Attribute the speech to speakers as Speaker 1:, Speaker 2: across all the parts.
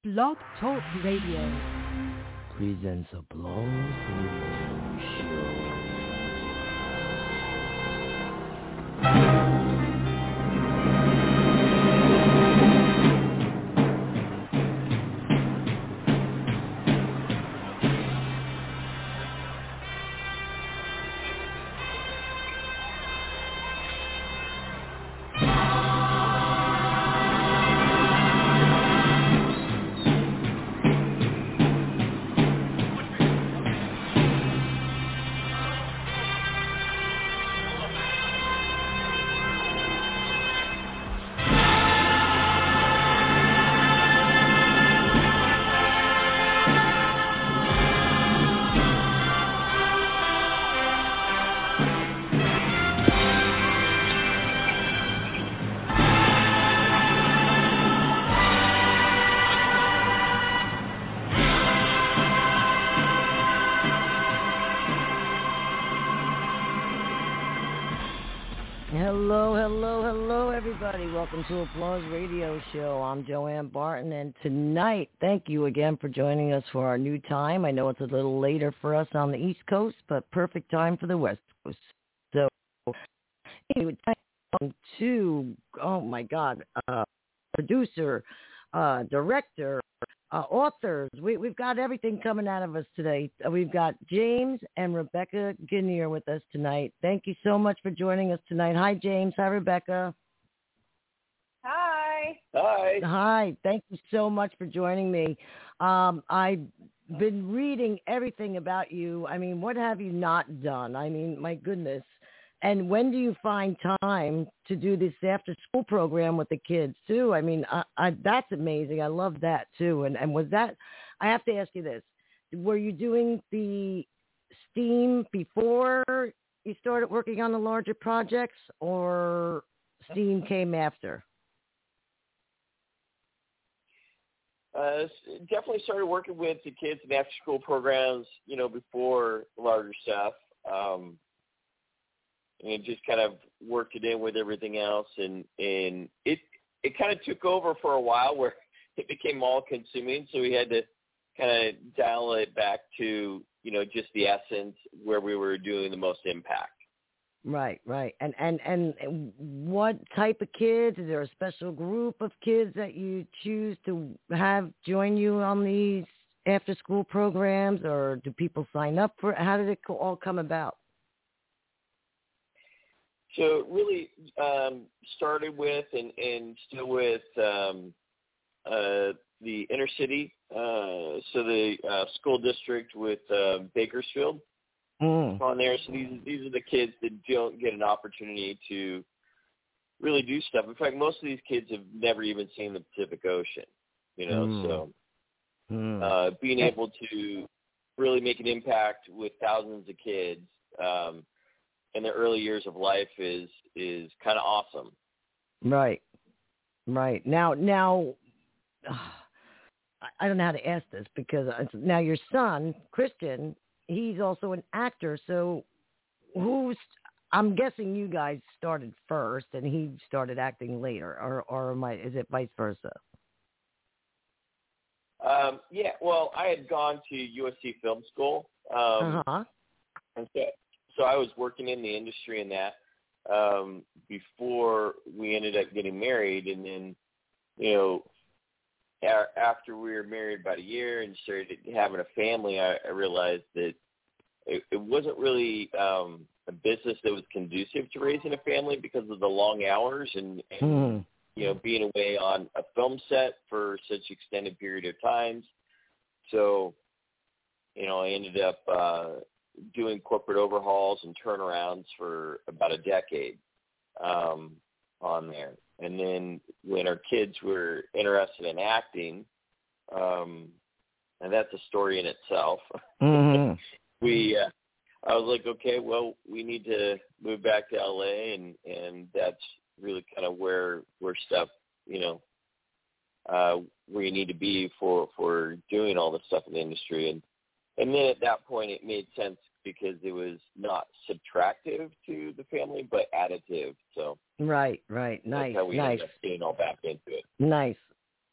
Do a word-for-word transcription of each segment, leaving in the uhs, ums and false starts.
Speaker 1: Blog Talk Radio
Speaker 2: presents Applause Radio Show. Hello, hello, hello, everybody. Welcome to Applause Radio Show. I'm Joanne Barton, and tonight, thank you again for joining us for our new time. I know it's a little later for us on the East Coast, but perfect time for the West Coast. So, anyway, time to, oh my God, uh, producer, uh, director, Uh, authors. We, we've got everything coming out of us today. Uh, We've got James and Rebecca Guinier with us tonight. Thank you so much for joining us tonight. Hi, James. Hi, Rebecca.
Speaker 3: Hi.
Speaker 4: Hi.
Speaker 2: Hi. Thank you so much for joining me. Um, I've been reading everything about you. I mean, what have you not done? I mean, my goodness. And when do you find time to do this after-school program with the kids, too? I mean, I, I, that's amazing. I love that, too. And, and was that – I have to ask you this. Were you doing the STEAM before you started working on the larger projects, or STEAM came after?
Speaker 4: Uh, definitely started working with the kids in after-school programs, you know, before the larger stuff. Um And just kind of worked it in with everything else, and and it it kind of took over for a while where it became all consuming. So we had to kind of dial it back to, you know, just the essence where we were doing the most impact.
Speaker 2: Right, right. And and and what type of kids? Is there a special group of kids that you choose to have join you on these after school programs, or do people sign up for it? How did it all come about?
Speaker 4: So it really um, started with and, and still with um, uh, the inner city, uh, so the uh, school district with uh, Bakersfield
Speaker 2: Mm.
Speaker 4: on there. So these these are the kids that don't get an opportunity to really do stuff. In fact, most of these kids have never even seen the Pacific Ocean, you know.
Speaker 2: Mm.
Speaker 4: So
Speaker 2: Mm.
Speaker 4: uh, being able to really make an impact with thousands of kids um, in the early years of life is is kind of awesome.
Speaker 2: Right, right. Now, now, uh, I don't know how to ask this because now your son, Christian, he's also an actor. So who's, I'm guessing you guys started first and he started acting later, or, or am I, is it vice versa?
Speaker 4: Um, yeah, well, I had gone to U S C Film School. Um,
Speaker 2: uh-huh.
Speaker 4: and so, so I was working in the industry in that um, before we ended up getting married. And then, you know, a- after we were married about a year and started having a family, I, I realized that it, it wasn't really um, a business that was conducive to raising a family because of the long hours and, and
Speaker 2: Mm.
Speaker 4: you know, being away on a film set for such extended period of times. So, you know, I ended up uh, doing corporate overhauls and turnarounds for about a decade um, on there. And then when our kids were interested in acting, um, and that's a story in itself,
Speaker 2: Mm-hmm.
Speaker 4: we, uh, I was like, okay, well, we need to move back to L A, and, and that's really kind of where, where stuff, you know, uh, where you need to be for, for doing all the stuff in the industry. And, and then at that point it made sense because it was not subtractive to the family, but additive. So
Speaker 2: Right, right. Nice,
Speaker 4: that's how we
Speaker 2: nice.
Speaker 4: ended up getting all back into it.
Speaker 2: Nice.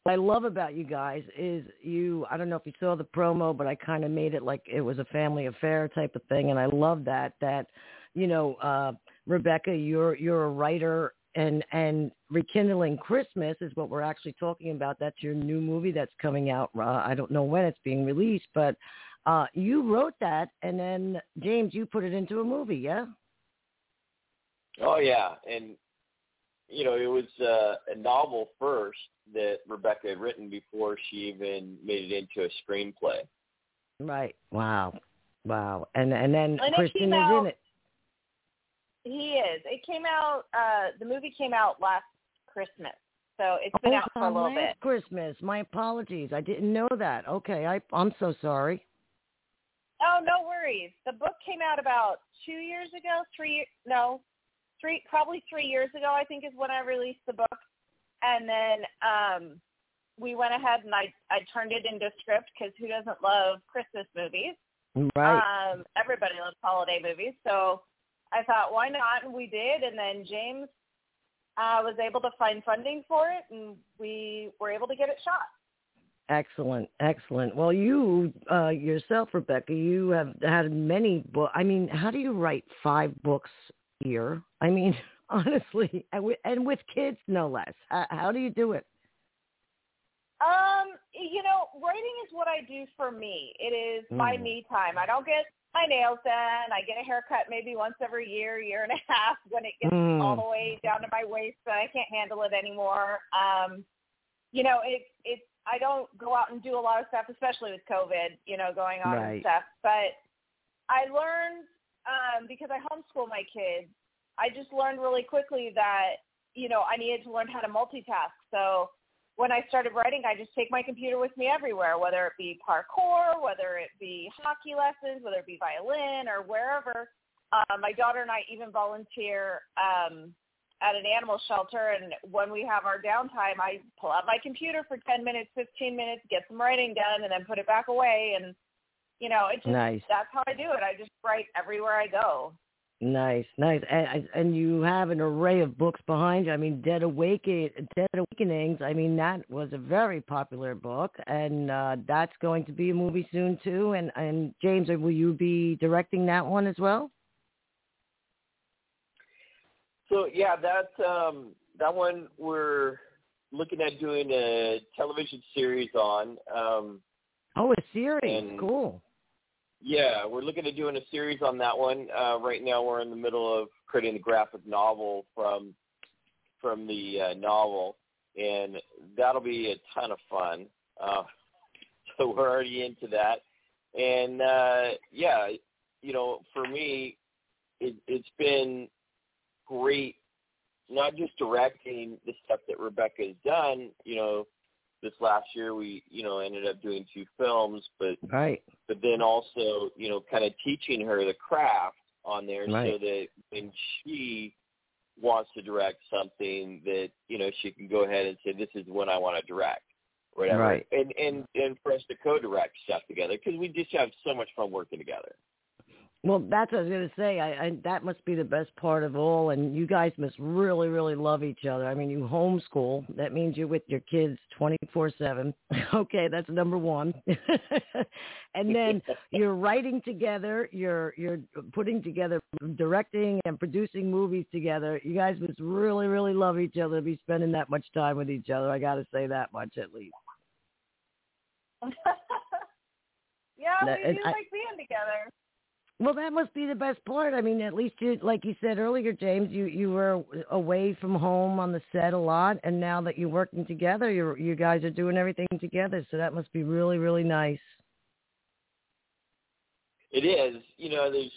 Speaker 2: I love about you guys is you, I don't know if you saw the promo, but I kind of made it like it was a family affair type of thing. And I love that, that, you know, uh, Rebecca, you're, you're a writer and, and Rekindling Christmas is what we're actually talking about. That's your new movie that's coming out. Uh, I don't know when it's being released, but uh, you wrote that. And then James, you put it into a movie. Yeah.
Speaker 4: Oh yeah. And, you know, it was uh, a novel first that Rebecca had written before she even made it into a screenplay.
Speaker 2: Right. Wow. Wow. And and then
Speaker 1: and
Speaker 2: Christian is
Speaker 1: out,
Speaker 2: in it.
Speaker 1: He is. It came out, uh, the movie came out last Christmas. So it's been
Speaker 2: oh,
Speaker 1: out for a little
Speaker 2: last
Speaker 1: bit.
Speaker 2: Christmas. My apologies. I didn't know that. Okay. I, I'm so sorry.
Speaker 1: Oh, no worries. The book came out about two years ago, three, no, three, probably three years ago, I think is when I released the book. And then um, we went ahead and I, I turned it into script because who doesn't love Christmas movies?
Speaker 2: Right.
Speaker 1: Um, everybody loves holiday movies. So I thought, why not? And we did. And then James uh, was able to find funding for it, and we were able to get it shot.
Speaker 2: Excellent, excellent. Well, you uh, yourself, Rebecca, you have had many books. I mean, how do you write five books a year? I mean, honestly, and with, and with kids, no less. How, how do you do it?
Speaker 1: Um, you know, writing is what I do for me. It is my
Speaker 2: Mm.
Speaker 1: me time. I don't get my nails done. I get a haircut maybe once every year, year and a half when it gets
Speaker 2: Mm.
Speaker 1: all the way down to my waist and I can't handle it anymore. Um, you know, it, it's, I don't go out and do a lot of stuff, especially with COVID, you know, going on
Speaker 2: Right.
Speaker 1: and stuff. But I learned, um, because I homeschool my kids, I just learned really quickly that, you know, I needed to learn how to multitask. So when I started writing, I just take my computer with me everywhere, whether it be parkour, whether it be hockey lessons, whether it be violin or wherever. Um, my daughter and I even volunteer um, at an animal shelter, and when we have our downtime, I pull out my computer for ten minutes, fifteen minutes, get some writing done, and then put it back away. And, you know, it just,
Speaker 2: Nice.
Speaker 1: that's how I do it. I just write everywhere I go.
Speaker 2: Nice, nice, and, and you have an array of books behind you. I mean, Dead Awaken, Dead Awakenings. I mean, that was a very popular book, and uh, that's going to be a movie soon too. And and James, will you be directing that one as well?
Speaker 4: So yeah, that um, that one we're looking at doing a television series on. Um,
Speaker 2: Oh, a series,
Speaker 4: and
Speaker 2: cool.
Speaker 4: Yeah, we're looking at doing a series on that one. Uh, right now, we're in the middle of creating the graphic novel from from the uh, novel, and that'll be a ton of fun. Uh, so we're already into that, and uh, yeah, you know, for me, it, it's been great, not just directing the stuff that Rebecca has done. You know, this last year we, you know, ended up doing two films, but
Speaker 2: Right.
Speaker 4: but then also, you know, kind of teaching her the craft on there
Speaker 2: Right.
Speaker 4: so that when she wants to direct something that, you know, she can go ahead and say, this is what I want to direct, whatever.
Speaker 2: Right.
Speaker 4: And, and, and for us to co-direct stuff together, because we just have so much fun working together.
Speaker 2: Well, that's what I was going to say. I, I, that must be the best part of all, and you guys must really, really love each other. I mean, you homeschool. That means you're with your kids twenty-four seven. Okay, that's number one. And then you're writing together. You're you're putting together, directing and producing movies together. You guys must really, really love each other to be spending that much time with each other. I got to say that much at least.
Speaker 1: Yeah,
Speaker 2: That-
Speaker 1: we do
Speaker 2: I-
Speaker 1: like being together.
Speaker 2: Well, that must be the best part. I mean, at least you, like you said earlier, James, you, you were away from home on the set a lot, and now that you're working together, you you guys are doing everything together. So that must be really, really nice.
Speaker 4: It is. You know, there's,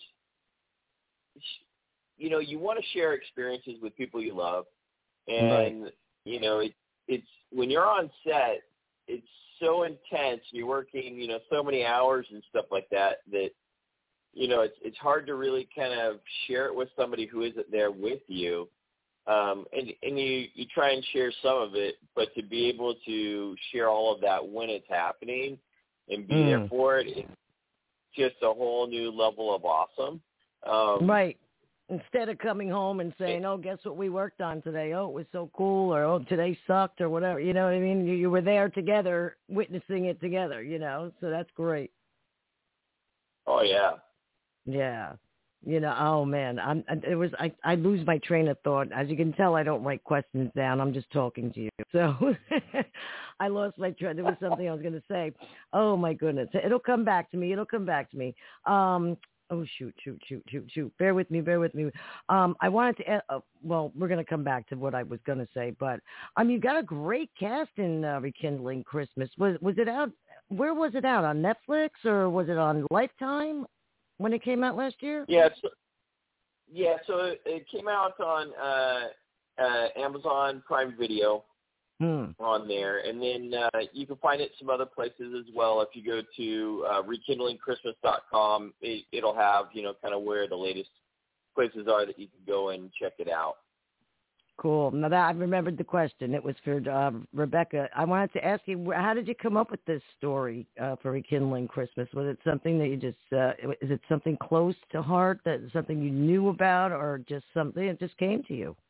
Speaker 4: you know, you want to share experiences with people you love, and
Speaker 2: Right.
Speaker 4: you know, it, it's when you're on set, it's so intense. You're working, you know, so many hours and stuff like that that. You know, it's it's hard to really kind of share it with somebody who isn't there with you, um, and and you, you try and share some of it, but to be able to share all of that when it's happening and be
Speaker 2: Mm.
Speaker 4: there for it, it's just a whole new level of awesome. Um,
Speaker 2: Right. Instead of coming home and saying, "Oh, guess what we worked on today? Oh, it was so cool," or "Oh, today sucked," or whatever. You know what I mean? You, you were there together, witnessing it together. You know, so that's great.
Speaker 4: Oh yeah.
Speaker 2: Yeah. You know, oh man, I'm. It was. I. I lose my train of thought. As you can tell, I don't write questions down. I'm just talking to you. So I lost my train. There was something I was going to say. Oh my goodness, it'll come back to me. It'll come back to me. Um. Oh shoot, shoot, shoot, shoot, shoot. Bear with me. Bear with me. Um. I wanted to. Uh, well, we're going to come back to what I was going to say, but um, you got a great cast in uh, Rekindling Christmas. Was Was it out? Where was it out? On Netflix or was it on Lifetime? When it came out last year?
Speaker 4: Yeah, so, yeah. So it, it came out on uh, uh, Amazon Prime Video
Speaker 2: hmm.
Speaker 4: on there, and then uh, you can find it some other places as well. If you go to uh, rekindling christmas dot com, it, it'll have you know kind of where the latest places are that you can go and check it out.
Speaker 2: Cool. Now that I remembered the question. It was for uh, Rebecca. I wanted to ask you, how did you come up with this story uh, for Rekindling Christmas? Was it something that you just, uh, is it something close to heart, that something you knew about, or just something that just came to you?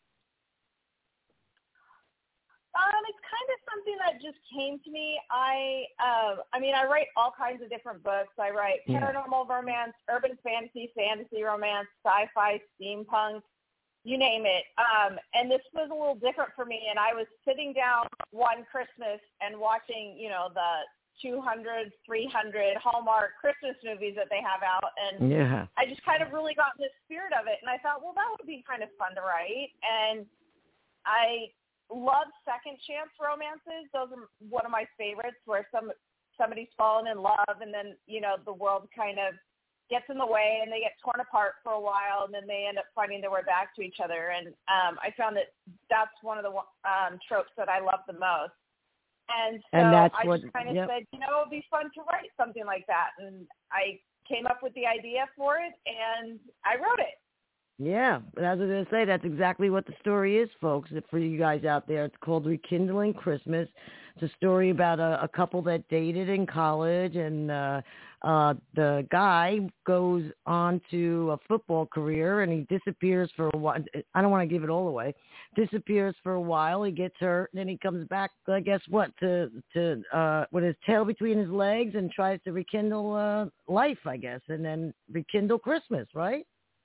Speaker 1: Um, it's kind of something that just came to me. I, uh, I mean, I write all kinds of different books. I write paranormal yeah. romance, urban fantasy, fantasy romance, sci-fi, steampunk. You name it. Um, and this was a little different for me. And I was sitting down one Christmas and watching, you know, the two hundred, three hundred Hallmark Christmas movies that they have out. And
Speaker 2: yeah.
Speaker 1: I just kind of really got in the spirit of it. And I thought, well, that would be kind of fun to write. And I love second chance romances. Those are one of my favorites, where some somebody's fallen in love and then, you know, the world kind of gets in the way and they get torn apart for a while and then they end up finding their way back to each other. And um, I found that that's one of the um, tropes that I love the most. And so
Speaker 2: and that's
Speaker 1: I
Speaker 2: what,
Speaker 1: just kind of
Speaker 2: yep.
Speaker 1: said, you know, it would be fun to write something like that. And I came up with the idea for it and I wrote it.
Speaker 2: Yeah, but as I was going to say, that's exactly what the story is, folks. For you guys out there, it's called Rekindling Christmas. It's a story about a, a couple that dated in college, and uh, uh, the guy goes on to a football career, and he disappears for a while. I don't want to give it all away. Disappears for a while. He gets hurt, and then he comes back, I guess, what, to, to uh, with his tail between his legs and tries to rekindle uh, life, I guess, and then rekindle Christmas, right?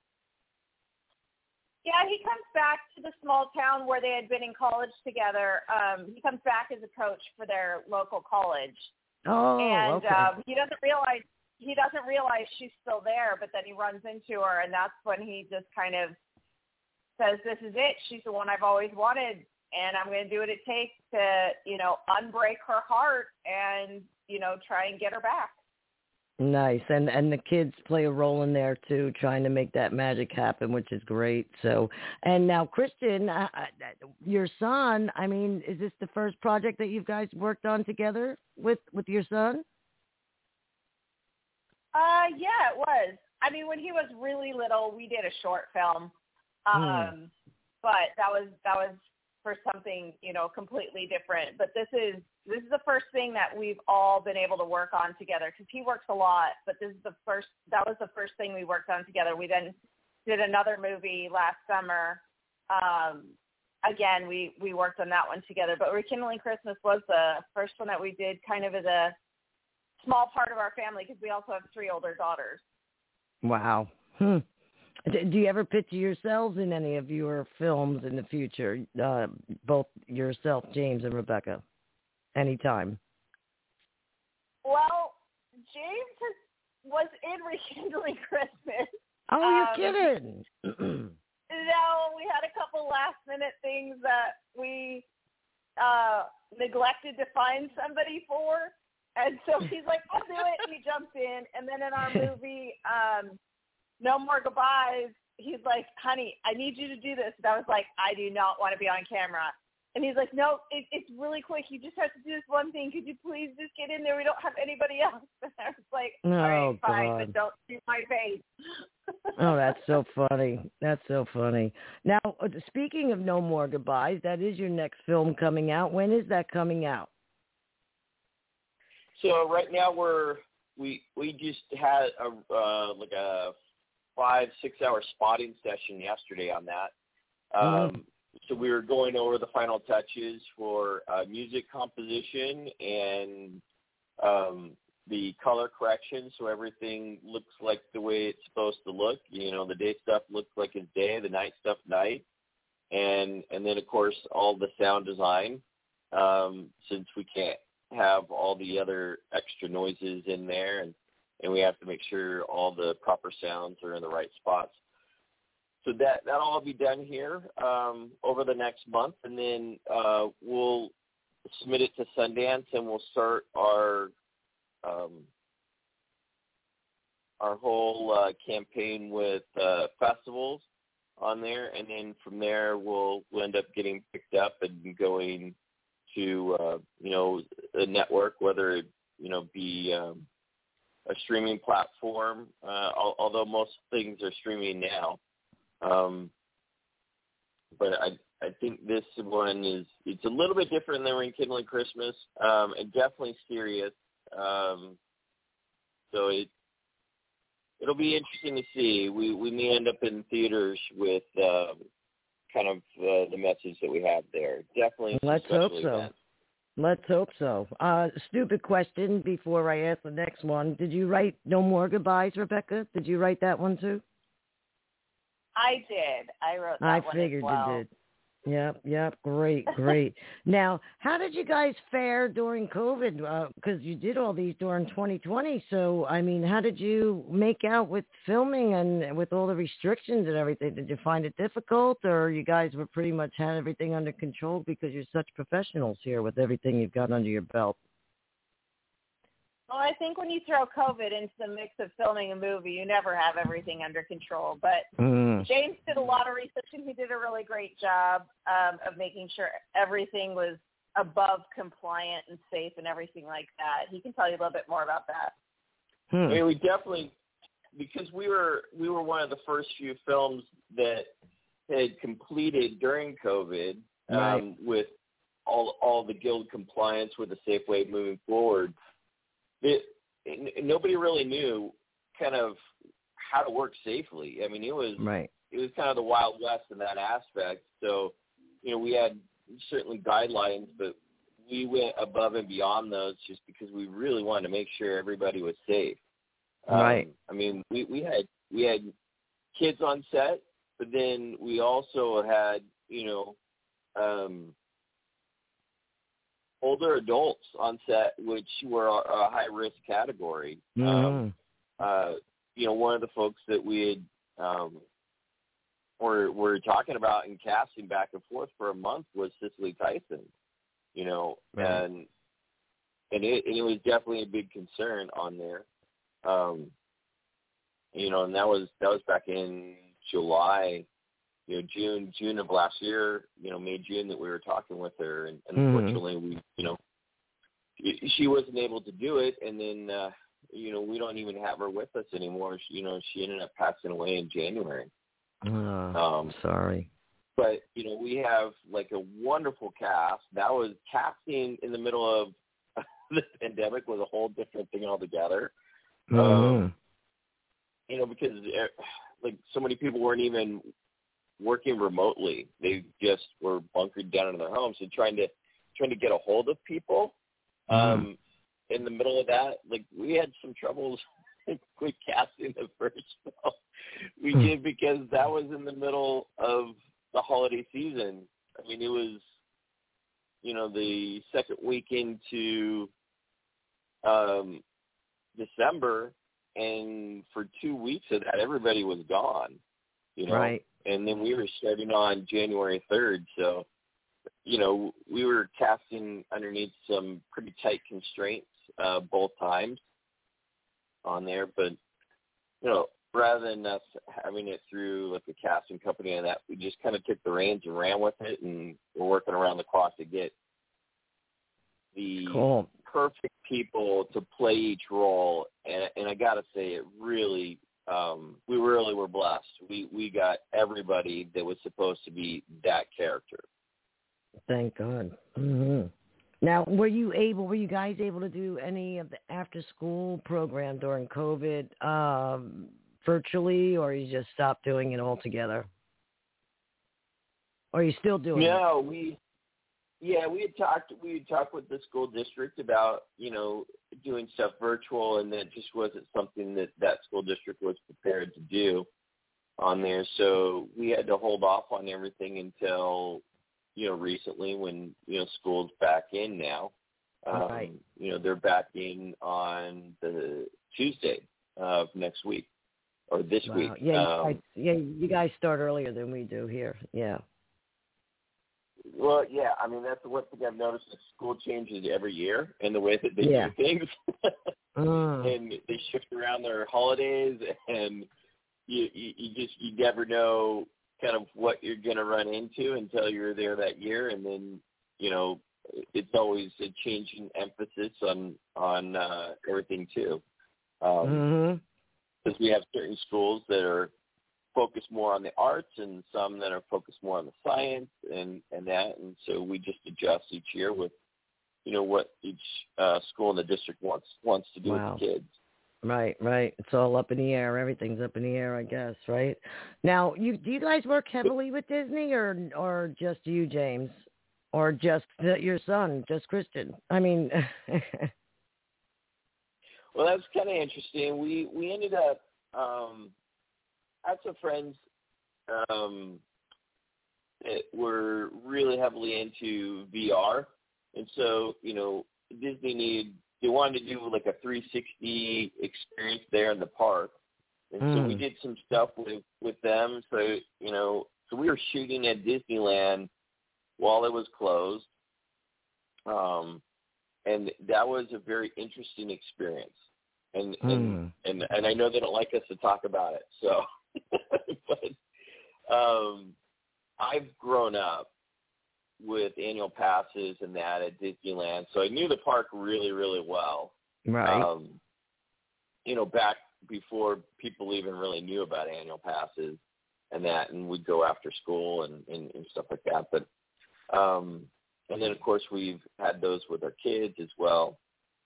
Speaker 1: Yeah, he comes back to the small town where they had been in college together. Um, he comes back as a coach for their local college.
Speaker 2: Oh,
Speaker 1: and
Speaker 2: okay.
Speaker 1: um, he doesn't realize he doesn't realize she's still there, but then he runs into her, and that's when he just kind of says, "This is it. She's the one I've always wanted, and I'm going to do what it takes to, you know, unbreak her heart and, you know, try and get her back."
Speaker 2: Nice. And and the kids play a role in there, too, trying to make that magic happen, which is great. So, and now, Kristen, uh, your son, I mean, is this the first project that you guys worked on together with, with your son?
Speaker 1: Uh, yeah, it was. I mean, when he was really little, we did a short film. Um, mm. But that was that was for something, you know, completely different. But this is this is the first thing that we've all been able to work on together, because he works a lot, but this is the first, that was the first thing we worked on together. We then did another movie last summer. Um, again, we, we worked on that one together, but Rekindling Christmas was the first one that we did kind of as a small part of our family, because we also have three older daughters.
Speaker 2: Wow. Hmm. Do you ever picture yourselves in any of your films in the future, uh, both yourself, James, and Rebecca? Anytime.
Speaker 1: Well, James has, was in Rekindling Christmas.
Speaker 2: Oh, you're
Speaker 1: um,
Speaker 2: kidding.
Speaker 1: No, we had a couple last minute things that we uh, neglected to find somebody for. And so he's like, I'll do it. And he jumped in. And then in our movie, um, No More Goodbyes, he's like, honey, I need you to do this. And I was like, I do not want to be on camera. And he's like, no, it, it's really quick. You just have to do this one thing. Could you please just get in there? We don't have anybody else. And I was like, all
Speaker 2: oh,
Speaker 1: right, fine,
Speaker 2: God.
Speaker 1: but don't see my face.
Speaker 2: Oh, that's so funny. That's so funny. Now, speaking of No More Goodbyes, that is your next film coming out. When is that coming out?
Speaker 4: So right now we're we we just had a uh, like a five, six-hour spotting session yesterday on that. Um, mm-hmm. So we were going over the final touches for uh, music composition and um, the color correction, so everything looks like the way it's supposed to look. You know, the day stuff looks like it's day, the night stuff night, and and then of course all the sound design, um, since we can't have all the other extra noises in there, and and we have to make sure all the proper sounds are in the right spots. So that that'll all be done here um, over the next month, and then uh, we'll submit it to Sundance, and we'll start our um, our whole uh, campaign with uh, festivals on there, and then from there we'll, we'll end up getting picked up and going to uh, you know a network, whether it you know be um, a streaming platform, uh, although most things are streaming now. Um, but I I think this one is it's a little bit different than Rekindling Christmas, um, and definitely serious. Um, so it it'll be interesting to see. We we may end up in theaters with um, kind of uh, the message that we have there. Definitely.
Speaker 2: Let's hope so.
Speaker 4: Event.
Speaker 2: Let's hope so. Uh, stupid question before I ask the next one. Did you write No More Goodbyes, Rebecca? Did you write that one too?
Speaker 1: I did. I wrote that
Speaker 2: I
Speaker 1: one
Speaker 2: figured
Speaker 1: as well.
Speaker 2: you did. Yep, yep. Great, great. Now, how did you guys fare during COVID? Because uh, you did all these during twenty twenty. So, I mean, how did you make out with filming and with all the restrictions and everything? Did you find it difficult, or you guys were pretty much had everything under control because you're such professionals here with everything you've got under your belt?
Speaker 1: Well, I think when you throw COVID into the mix of filming a movie, you never have everything under control. But mm. James did a lot of research, and he did a really great job um, of making sure everything was above compliant and safe and everything like that. He can tell you a little bit more about that.
Speaker 4: Hmm. I mean, we definitely, because we were we were one of the first few films that had completed during COVID,
Speaker 2: right.
Speaker 4: um, with all all the guild compliance with the Safe Way moving forward. It, it, nobody really knew kind of how to work safely. I mean, it was
Speaker 2: right.
Speaker 4: it was kind of the Wild West in that aspect. So, you know, we had certainly guidelines, but we went above and beyond those just because we really wanted to make sure everybody was safe.
Speaker 2: Right.
Speaker 4: Um, I mean, we, we had we had kids on set, but then we also had, you know, um, older adults on set, which were a, a high-risk category.
Speaker 2: Mm-hmm.
Speaker 4: Um, uh, you know, one of the folks that we had um, were, were talking about and casting back and forth for a month was Cicely Tyson, you know,
Speaker 2: right.
Speaker 4: and and it, and it was definitely a big concern on there. Um, you know, and that was that was back in July, you know, June, June of last year, you know, May, June that we were talking with her, and, and
Speaker 2: mm-hmm.
Speaker 4: unfortunately, we, you know, she wasn't able to do it, and then, uh, you know, we don't even have her with us anymore. She, you know, she ended up passing away in January.
Speaker 2: Oh,
Speaker 4: um,
Speaker 2: sorry.
Speaker 4: But, you know, we have, like, a wonderful cast. That was casting in the middle of the pandemic was a whole different thing altogether.
Speaker 2: Mm-hmm.
Speaker 4: Um, you know, because, like, so many people weren't even working remotely. They just were bunkered down in their homes and trying to trying to get a hold of people.
Speaker 2: Mm-hmm.
Speaker 4: Um, in the middle of that, like, we had some troubles with casting the first film we
Speaker 2: mm-hmm.
Speaker 4: did because that was in the middle of the holiday season. I mean, it was, you know, the second week into um, December, and for two weeks of that, everybody was gone, you know.
Speaker 2: Right.
Speaker 4: And then we were starting on January third, so, you know, we were casting underneath some pretty tight constraints uh, both times on there. But, you know, rather than us having it through like a casting company and that, we just kind of took the reins and ran with it, and we're working around the clock to get the
Speaker 2: cool.
Speaker 4: perfect people to play each role. And, and I got to say, it really Um, we really were blessed. We we got everybody that was supposed to be that character.
Speaker 2: Thank God. Mm-hmm. Now, were you able? Were you guys able to do any of the after-school program during COVID? Um, virtually, or you just stopped doing it altogether? Or are you still doing it?
Speaker 4: No, we, yeah, we had talked, we had talked with the school district about, you know, doing stuff virtual, and that just wasn't something that that school district was prepared to do on there. So we had to hold off on everything until, you know, recently when, you know, school's back in now. Um,
Speaker 2: right.
Speaker 4: You know, they're back in on the Tuesday of next week or this
Speaker 2: Wow.
Speaker 4: week.
Speaker 2: Yeah,
Speaker 4: Um,
Speaker 2: I, yeah, you guys start earlier than we do here. Yeah.
Speaker 4: Well, yeah, I mean, that's the one thing I've noticed that school changes every year in the way that they
Speaker 2: Yeah.
Speaker 4: do things.
Speaker 2: mm.
Speaker 4: And they shift around their holidays, and you, you, you just, you never know kind of what you're going to run into until you're there that year. And then, you know, it's always a change in emphasis on, on uh, everything too. Um,
Speaker 2: mm-hmm.
Speaker 4: Because we have certain schools that are focused more on the arts and some that are focused more on the science and, and that. And so we just adjust each year with, you know, what each uh, school in the district wants wants to do
Speaker 2: Wow.
Speaker 4: with the kids.
Speaker 2: Right, right. It's all up in the air. Everything's up in the air, I guess, right? Now, you do you guys work heavily with Disney, or or just you, James, or just the, your son, just Christian? I mean,
Speaker 4: Well, that's kind of interesting. We we ended up um, had some friends um, that were really heavily into V R, and so you know Disney needed. They wanted to do like a three sixty experience there in the park. And mm. so we did some stuff with, with them. So, you know, so we were shooting at Disneyland while it was closed. Um, and that was a very interesting experience. And, mm. and, and, and I know they don't like us to talk about it. So, but um, I've grown up with annual passes and that at Disneyland. So I knew the park really, really well.
Speaker 2: Right.
Speaker 4: Um, you know, back before people even really knew about annual passes and that, and we'd go after school and, and, and stuff like that. But, um, and then of course we've had those with our kids as well.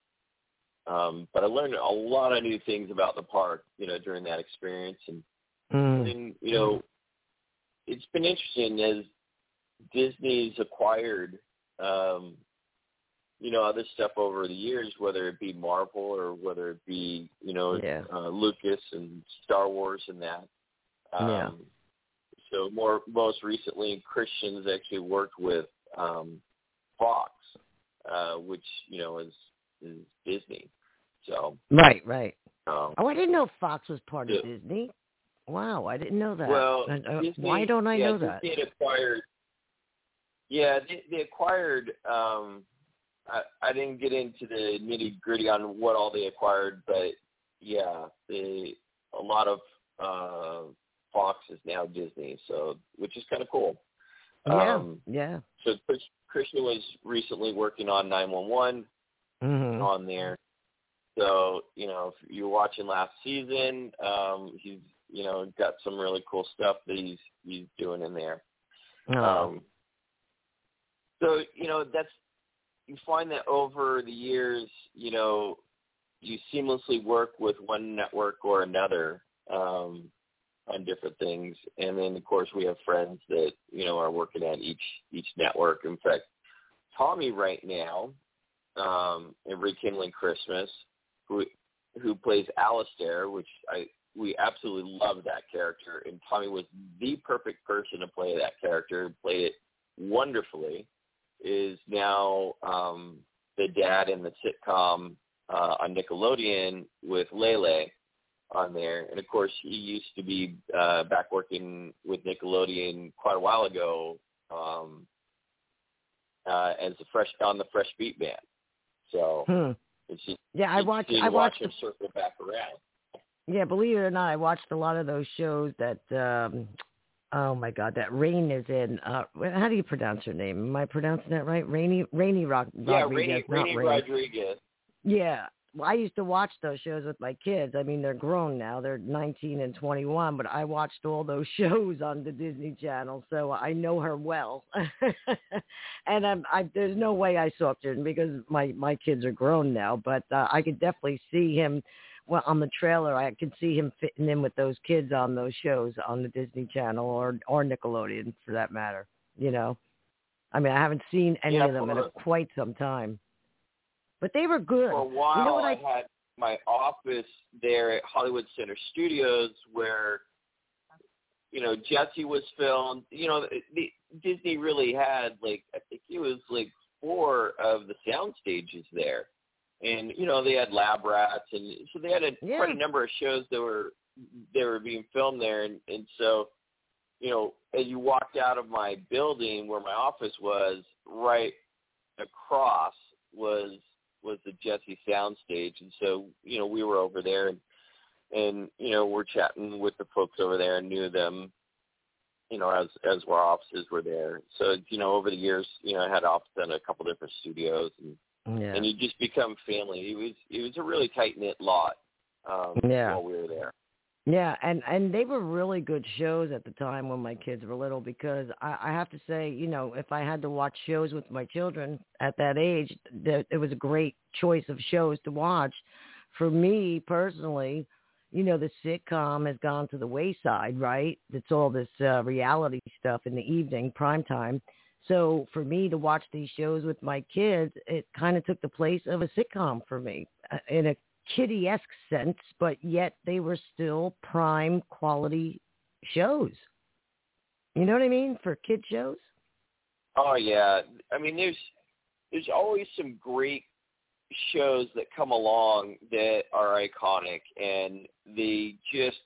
Speaker 4: Um, but I learned a lot of new things about the park, you know, during that experience. And, mm. and you know, it's been interesting as Disney's acquired, um, you know, other stuff over the years, whether it be Marvel or whether it be, you know,
Speaker 2: yeah.
Speaker 4: uh, Lucas and Star Wars and that. Um,
Speaker 2: yeah.
Speaker 4: So more, most recently, Christian's actually worked with um, Fox, uh, which, you know, is, is Disney. So
Speaker 2: Right, right.
Speaker 4: Um,
Speaker 2: oh, I didn't know Fox was part
Speaker 4: yeah.
Speaker 2: of Disney. Wow, I didn't know that.
Speaker 4: Well,
Speaker 2: uh,
Speaker 4: Disney,
Speaker 2: why don't I
Speaker 4: yeah,
Speaker 2: know that?
Speaker 4: Disney had acquired. Yeah, they, they acquired. Um, I, I didn't get into the nitty gritty on what all they acquired, but yeah, they a lot of uh, Fox is now Disney, so which is kind of cool.
Speaker 2: Yeah,
Speaker 4: um,
Speaker 2: yeah.
Speaker 4: So Chris, Christian was recently working on nine one one
Speaker 2: mm-hmm.
Speaker 4: on there. So you know, if you're watching last season, um, he's you know got some really cool stuff that he's he's doing in there.
Speaker 2: Oh.
Speaker 4: Um, so you know that's. You find that over the years, you know, you seamlessly work with one network or another um, on different things. And then, of course, we have friends that, you know, are working at each each network. In fact, Tommy right now um, in Rekindling Christmas, who who plays Alistair, which I we absolutely love that character. And Tommy was the perfect person to play that character, played it wonderfully. Is now um, the dad in the sitcom uh, on Nickelodeon with Lele on there. And, of course, he used to be uh, back working with Nickelodeon quite a while ago um, uh, as a fresh on the Fresh Beat Band. So
Speaker 2: hmm.
Speaker 4: it's just
Speaker 2: yeah, I watched. I
Speaker 4: watch
Speaker 2: watched
Speaker 4: him the, circle back around.
Speaker 2: Yeah, believe it or not, I watched a lot of those shows that. Um, Oh my God, that Rain is in. Uh, how do you pronounce her name? Am I pronouncing that right? Rainy, Rainy Rock,
Speaker 4: yeah,
Speaker 2: Rodriguez,
Speaker 4: Rainy,
Speaker 2: not
Speaker 4: Rainy
Speaker 2: Rain.
Speaker 4: Rodriguez.
Speaker 2: Yeah, well, I used to watch those shows with my kids. I mean, they're grown now. They're nineteen and twenty-one, but I watched all those shows on the Disney Channel, so I know her well. And I'm, I, there's no way I saw him because my, my kids are grown now, but uh, I could definitely see him well, on the trailer. I could see him fitting in with those kids on those shows on the Disney Channel or, or Nickelodeon for that matter, you know. I mean, I haven't seen any
Speaker 4: yeah,
Speaker 2: of them
Speaker 4: for,
Speaker 2: in a, quite some time. But they were good.
Speaker 4: For a while,
Speaker 2: you know what I,
Speaker 4: I had my office there at Hollywood Center Studios where, you know, Jessie was filmed. You know, the, Disney really had, like, I think it was, like, four of the sound stages there. And, you know, they had Lab Rats. And so they had a,
Speaker 2: yeah.
Speaker 4: quite a number of shows that were, they were being filmed there. And, and so, you know, as you walked out of my building where my office was, right across was was the Jessie soundstage. And so, you know, we were over there and, and, you know, we're chatting with the folks over there and knew them, you know, as, as our offices were there. So, you know, over the years, you know, I had office in a couple different studios and,
Speaker 2: yeah.
Speaker 4: and you just become family. It was, it was a really tight knit lot um,
Speaker 2: yeah.
Speaker 4: while we were there.
Speaker 2: Yeah, and, and they were really good shows at the time when my kids were little because I, I have to say, you know, if I had to watch shows with my children at that age, that it was a great choice of shows to watch. For me personally, you know, the sitcom has gone to the wayside, right? It's all this uh, reality stuff in the evening, prime time. So for me to watch these shows with my kids, it kind of took the place of a sitcom for me uh, in a kiddie-esque sense, but yet they were still prime quality shows. You know what I mean? For kid shows?
Speaker 4: Oh, yeah. I mean, there's there's always some great shows that come along that are iconic, and they just,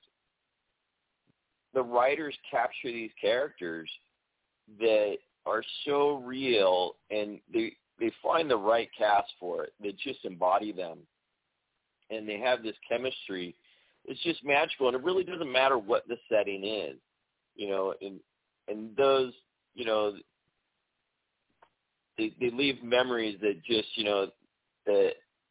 Speaker 4: the writers capture these characters that are so real, and they they find the right cast for it that just embody them. And they have this chemistry. It's just magical, and it really doesn't matter what the setting is, you know. And and those, you know, they they leave memories that just, you know, that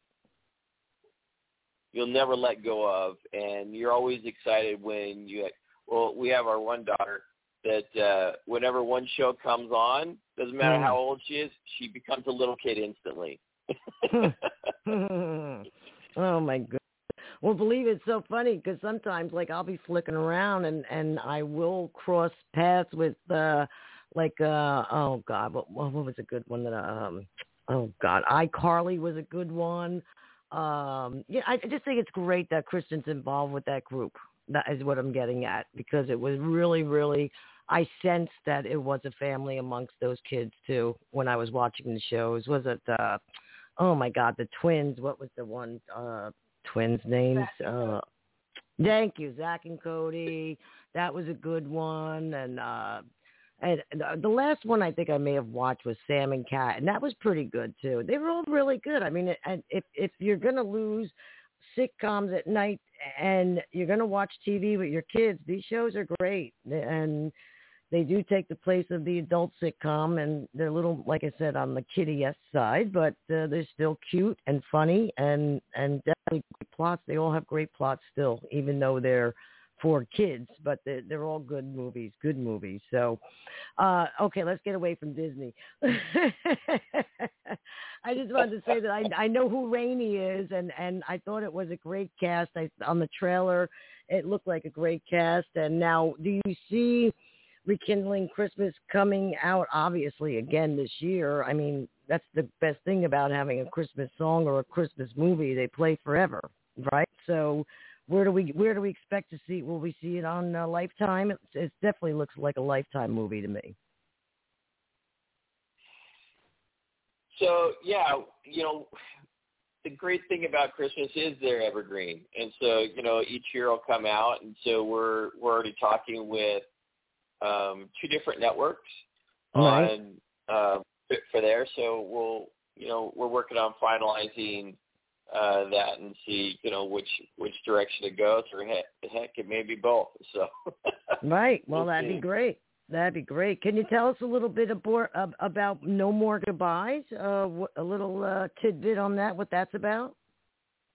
Speaker 4: you'll never let go of, and you're always excited when you. Well, we have our one daughter that uh, whenever one show comes on, doesn't matter
Speaker 2: Mm.
Speaker 4: how old she is, she becomes a little kid instantly.
Speaker 2: Oh, my goodness. Well, believe it's so funny because sometimes, like, I'll be flicking around and, and I will cross paths with, uh, like, uh, oh, God, what, what was a good one that, um, oh, God, iCarly was a good one. Um, yeah, I just think it's great that Kristen's involved with that group. That is what I'm getting at because it was really, really, I sensed that it was a family amongst those kids, too, when I was watching the shows. Was it, uh, oh, my God, the twins. What was the one uh, twins' names? Uh, thank you, Zach and Cody. That was a good one. And uh, and the last one I think I may have watched was Sam and Cat, and that was pretty good, too. They were all really good. I mean, and if, if you're going to lose sitcoms at night and you're going to watch T V with your kids, these shows are great. And they do take the place of the adult sitcom, and they're a little, like I said, on the kiddie-esque side, but uh, they're still cute and funny and, and definitely great plots. They all have great plots still, even though they're for kids, but they're, they're all good movies, good movies. So, uh, okay, let's get away from Disney. I just wanted to say that I, I know who Rainey is, and, and I thought it was a great cast. I, on the trailer, it looked like a great cast. And now, do you see Rekindling Christmas coming out, obviously, again this year? I mean, that's the best thing about having a Christmas song or a Christmas movie. They play forever, right? So where do we where do we expect to see? Will we see it on uh, Lifetime? It, it definitely looks like a Lifetime movie to me.
Speaker 4: So, yeah, you know, the great thing about Christmas is they're evergreen. And so, you know, each year will come out. And so we're we're already talking with um, two different networks
Speaker 2: Right.
Speaker 4: on uh, for there. So we'll, you know, we're working on finalizing uh, that and see, you know, which which direction it goes, or heck, heck it may be both. So
Speaker 2: Right. Well,
Speaker 4: we'll
Speaker 2: that'd
Speaker 4: see.
Speaker 2: be great. That'd be great. Can you tell us a little bit about, about No More Goodbyes? Uh, a little uh, tidbit on that, what that's about?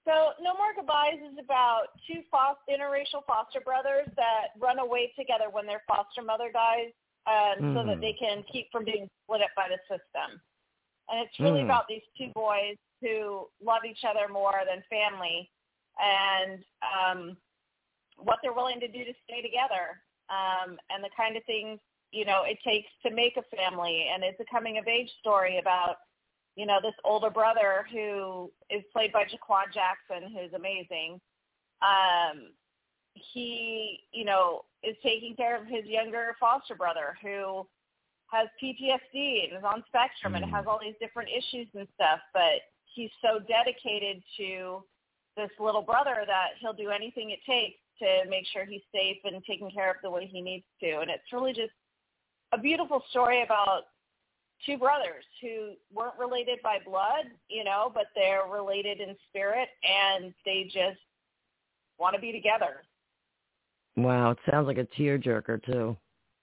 Speaker 1: So No More Goodbyes is about two fo- interracial foster brothers that run away together when their foster mother dies, um, mm. so that they can keep from being split up by the system. And it's really mm. about these two boys who love each other more than family, and um, what they're willing to do to stay together, um, and the kind of things, you know, it takes to make a family. And it's a coming-of-age story about, you know, this older brother who is played by Jaquan Jackson, who's amazing. Um, he, you know, is taking care of his younger foster brother who has P T S D and is on spectrum mm. and has all these different issues and stuff, but he's so dedicated to this little brother that he'll do anything it takes to make sure he's safe and taken care of the way he needs to. And it's really just a beautiful story about two brothers who weren't related by blood, you know, but they're related in spirit, and they just want to be together.
Speaker 2: Wow, it sounds like a tearjerker too.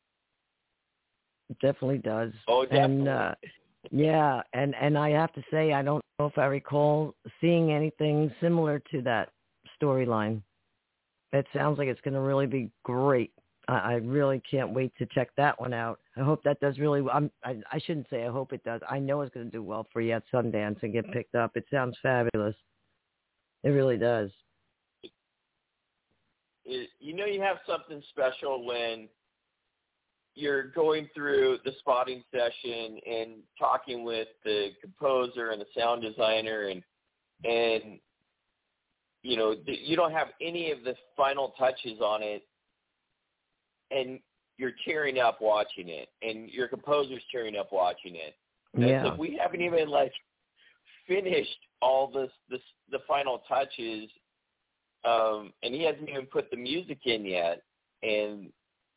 Speaker 2: It definitely does.
Speaker 4: Oh, definitely.
Speaker 2: And, uh, yeah, and, and I have to say, I don't know if I recall seeing anything similar to that storyline. It sounds like it's going to really be great. I, I really can't wait to check that one out. I hope that does really well. I'm, I, I shouldn't say I hope it does. I know it's going to do well for you at Sundance and get picked up. It sounds fabulous. It really does.
Speaker 4: It, you know you have something special when you're going through the spotting session and talking with the composer and the sound designer, and and you know you don't have any of the final touches on it, and you're tearing up watching it, and your composer's tearing up watching it. And
Speaker 2: yeah.
Speaker 4: It's like we haven't even like finished all this, this the final touches, um, and he hasn't even put the music in yet, and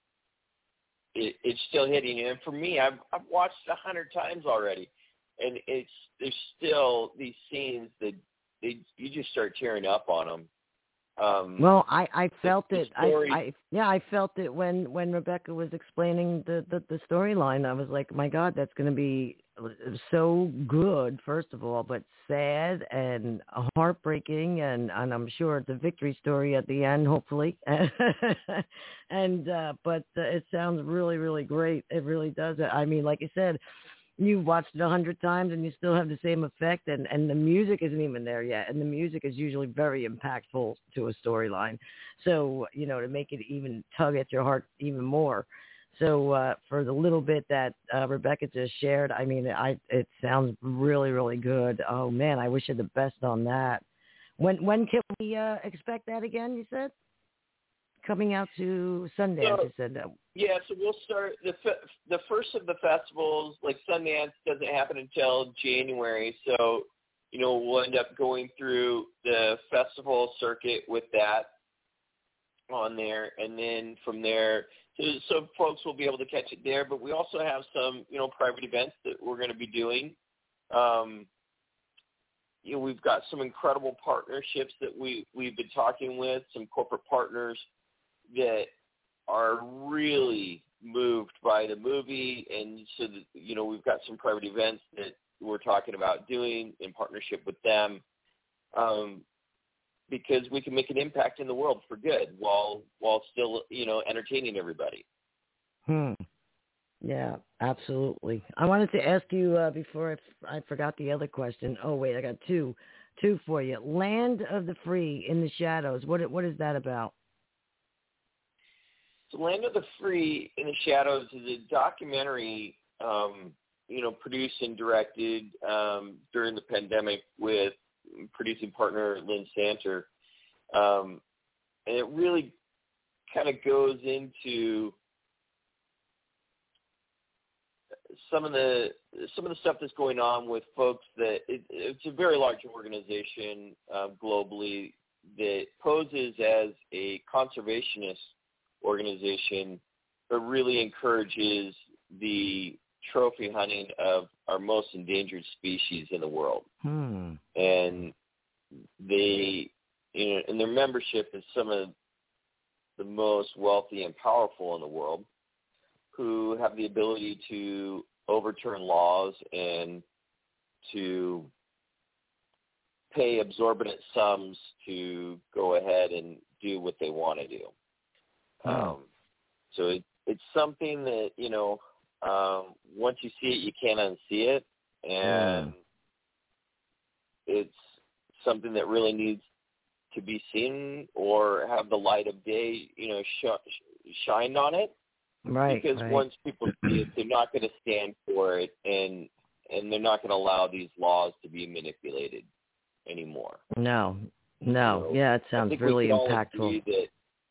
Speaker 4: It, it's still hitting. And for me, I've I've watched a hundred times already, and it's there's still these scenes that they you just start tearing up on them. Um,
Speaker 2: well, I, I felt
Speaker 4: the,
Speaker 2: it.
Speaker 4: the story,
Speaker 2: I, I yeah, I felt it when, when Rebecca was explaining the, the, the storyline. I was like, my God, that's going to be so good, first of all, but sad and heartbreaking, and, and I'm sure it's a victory story at the end, hopefully. and uh, but uh, it sounds really, really great. It really does. I mean, like I said, you've watched it a hundred times and you still have the same effect, and, and the music isn't even there yet. And the music is usually very impactful to a storyline. So, you know, to make it even tug at your heart even more. So uh, for the little bit that uh, Rebecca just shared, I mean, I it sounds really, really good. Oh, man, I wish you the best on that. When when can we uh, expect that again, you said? Coming out to Sundance, so, you said that.
Speaker 4: Yeah, so we'll start the the first of the festivals. Like Sundance doesn't happen until January, so you know we'll end up going through the festival circuit with that on there, and then from there, so, so folks will be able to catch it there. But we also have some you know private events that we're going to be doing. Um, you know, we've got some incredible partnerships that we we've been talking with, some corporate partners that are really moved by the movie, and so that, you know we've got some private events that we're talking about doing in partnership with them, um, because we can make an impact in the world for good while while still you know entertaining everybody.
Speaker 2: Hmm. Yeah, absolutely. I wanted to ask you uh, before I, f- I forgot the other question. Oh wait, I got two, two for you. Land of the Free in the Shadows. What what is that about?
Speaker 4: So Land of the Free in the Shadows is a documentary, um, you know, produced and directed um, during the pandemic with producing partner Lynn Santer. Um, and it really kind of goes into some of the some of the stuff that's going on with folks that it, it's a very large organization uh, globally that poses as a conservationist organization, but really encourages the trophy hunting of our most endangered species in the world.
Speaker 2: Hmm.
Speaker 4: And they, you know, and their membership is some of the most wealthy and powerful in the world, who have the ability to overturn laws and to pay exorbitant sums to go ahead and do what they want to do.
Speaker 2: Oh.
Speaker 4: Um, so it, it's something that, you know, um, once you see it, you can't unsee it. And mm. it's something that really needs to be seen or have the light of day, you know, sh- shined on it.
Speaker 2: Right.
Speaker 4: Because
Speaker 2: right.
Speaker 4: once people see it, they're not going to stand for it, and and they're not going to allow these laws to be manipulated anymore.
Speaker 2: No, no,
Speaker 4: so
Speaker 2: yeah, it sounds really
Speaker 4: we
Speaker 2: impactful.
Speaker 4: That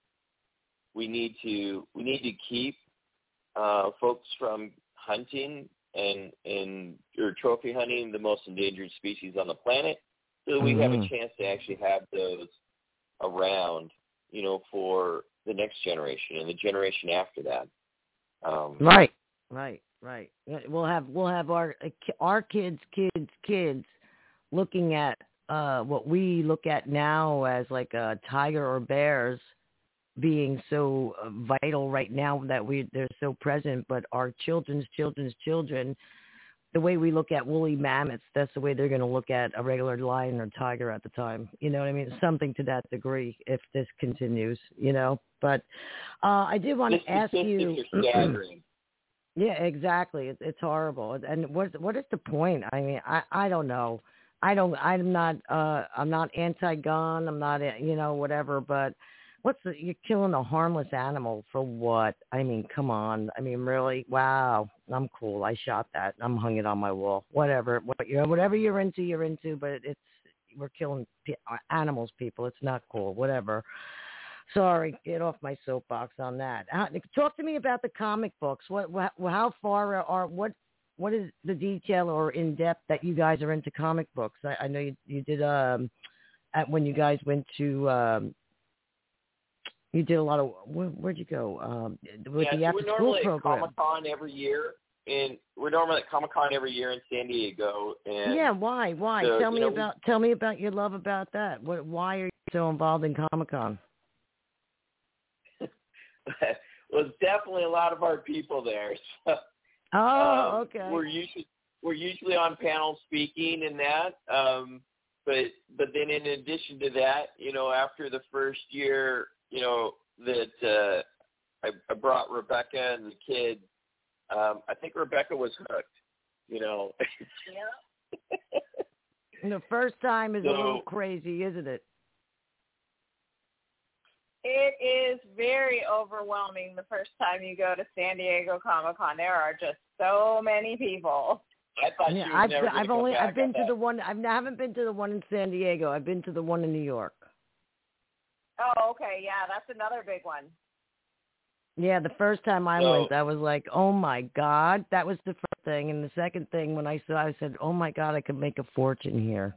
Speaker 4: we need to we need to keep uh, folks from hunting and and or trophy hunting the most endangered species on the planet, so that we
Speaker 2: mm-hmm.
Speaker 4: have a chance to actually have those around, you know, for the next generation and the generation after that. Um,
Speaker 2: right, right, right. We'll have we'll have our our kids, kids, kids looking at uh, what we look at now as like a tiger or bears being so vital right now that we they're so present. But our children's children's children, the way we look at woolly mammoths, that's the way they're going to look at a regular lion or tiger at the time. You know what I mean? Something to that degree if this continues, you know. But uh, I did want to ask you. Yeah, exactly. It, it's horrible. And what what is the point? I mean, I, I don't know. I don't. I'm not. Uh, I'm not anti-gun. I'm not. You know, whatever. But what's the? You're killing a harmless animal for what? I mean, come on. I mean, really? Wow. I'm cool. I shot that. I'm hung it on my wall. Whatever. What you know, whatever you're into, you're into. But it's we're killing animals, people. It's not cool. Whatever. Sorry, get off my soapbox on that. Uh, talk to me about the comic books. What, what how far are what what is the detail or in depth that you guys are into comic books? I, I know you you did um at when you guys went to um you did a lot of where, where'd you go um with
Speaker 4: yeah,
Speaker 2: the
Speaker 4: so
Speaker 2: after school program?
Speaker 4: We're normally at Comic-Con every year, and we're normally at Comic-Con every year in San Diego. And
Speaker 2: yeah, why why
Speaker 4: so,
Speaker 2: tell me
Speaker 4: know,
Speaker 2: about tell me about your love about that. What why are you so involved in Comic-Con?
Speaker 4: Well, it's definitely a lot of our people there. So,
Speaker 2: oh,
Speaker 4: um,
Speaker 2: okay.
Speaker 4: We're usually we're usually on panel speaking and that, um, but but then in addition to that, you know, after the first year, you know, that uh, I, I brought Rebecca and the kids. Um, I think Rebecca was hooked. You know.
Speaker 2: Yeah. The first time is
Speaker 4: so,
Speaker 2: a little crazy, isn't it?
Speaker 1: It is very overwhelming the first time you go to San Diego Comic-Con. There are just so many people.
Speaker 4: I thought
Speaker 2: yeah,
Speaker 4: she was
Speaker 2: I've,
Speaker 4: never
Speaker 2: I've only
Speaker 4: back
Speaker 2: I've been to
Speaker 4: that.
Speaker 2: the one I've, I haven't been to the one in San Diego. I've been to the one in New York.
Speaker 1: Oh, okay, yeah, that's another big one.
Speaker 2: Yeah, the first time I
Speaker 4: so,
Speaker 2: went, I was like, oh my God, that was the first thing, and the second thing when I saw, I said, oh my God, I could make a fortune here.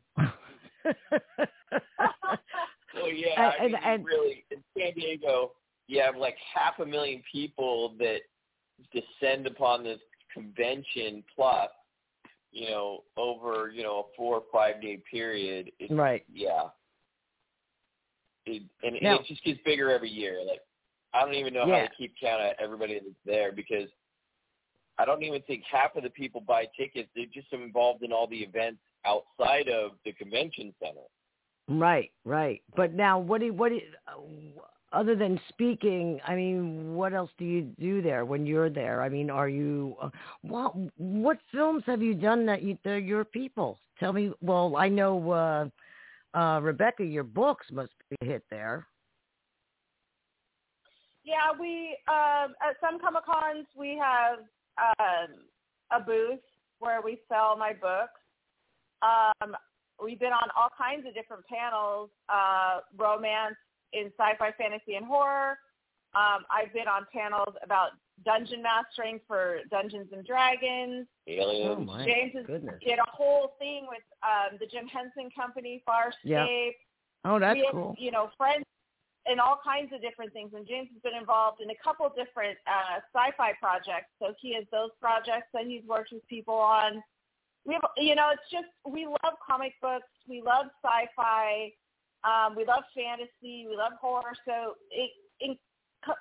Speaker 4: Well, yeah, I mean,
Speaker 2: and, and,
Speaker 4: really, in San Diego, you have like half a million people that descend upon this convention plus, you know, over, you know, a four or five day period. It's,
Speaker 2: right.
Speaker 4: Yeah. It, and,
Speaker 2: now,
Speaker 4: and it just gets bigger every year. Like, I don't even know
Speaker 2: yeah.
Speaker 4: how to keep count of everybody that's there because I don't even think half of the people buy tickets. They're just involved in all the events outside of the convention center.
Speaker 2: Right, right. But now, what do you, what do you, uh, other than speaking? I mean, what else do you do there when you're there? I mean, are you? Uh, what what films have you done that you, they're your people? Tell me. Well, I know uh, uh, Rebecca, your books must be a hit there.
Speaker 1: Yeah, we um, at some Comic-Cons we have um, a booth where we sell my books. Um, We've been on all kinds of different panels, uh, romance in sci-fi, fantasy, and horror. Um, I've been on panels about dungeon mastering for Dungeons and Dragons.
Speaker 4: Aliens.
Speaker 2: Oh my
Speaker 1: James has
Speaker 2: goodness.
Speaker 1: did a whole thing with um, the Jim Henson Company, Farscape.
Speaker 2: Yep. Oh, that's
Speaker 1: we have,
Speaker 2: cool.
Speaker 1: You know, friends and all kinds of different things. And James has been involved in a couple different uh, sci-fi projects. So he has those projects that he's worked with people on. We have, you know, it's just, we love comic books. We love sci-fi. Um, we love fantasy. We love horror. So it, in,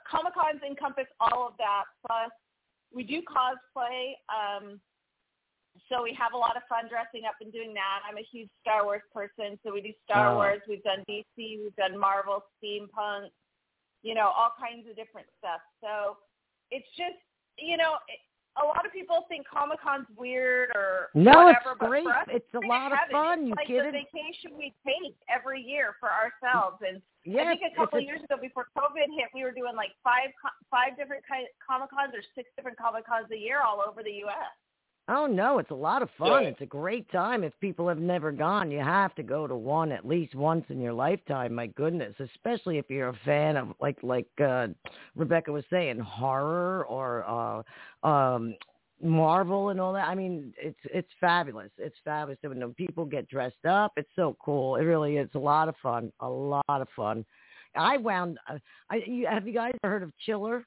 Speaker 1: Comic-Cons encompass all of that. Plus, we do cosplay. Um, so we have a lot of fun dressing up and doing that. I'm a huge Star Wars person, so we do Star
Speaker 2: Oh.
Speaker 1: Wars. We've done D C. We've done Marvel, steampunk, you know, all kinds of different stuff. So it's just, you know, it, a lot of people think Comic-Con's weird or
Speaker 2: No,
Speaker 1: whatever,
Speaker 2: it's
Speaker 1: but
Speaker 2: great.
Speaker 1: for us,
Speaker 2: It's a
Speaker 1: it's
Speaker 2: lot of
Speaker 1: heaven.
Speaker 2: fun.
Speaker 1: It's
Speaker 2: You
Speaker 1: like
Speaker 2: kidding?
Speaker 1: the vacation we take every year for ourselves. And
Speaker 2: Yes,
Speaker 1: I think a couple
Speaker 2: it's
Speaker 1: of years ago, before COVID hit, we were doing like five co- five different kind Comic-Cons or six different Comic-Cons a year all over the U S.
Speaker 2: Oh, no, it's a lot of fun.
Speaker 4: Yeah.
Speaker 2: It's a great time. If people have never gone, you have to go to one at least once in your lifetime, my goodness, especially if you're a fan of, like like uh, Rebecca was saying, horror or uh, um, Marvel and all that. I mean, it's it's fabulous. It's fabulous. When people get dressed up, it's so cool. It really is a lot of fun, a lot of fun. I wound, uh, I, you, have you guys heard of Chiller?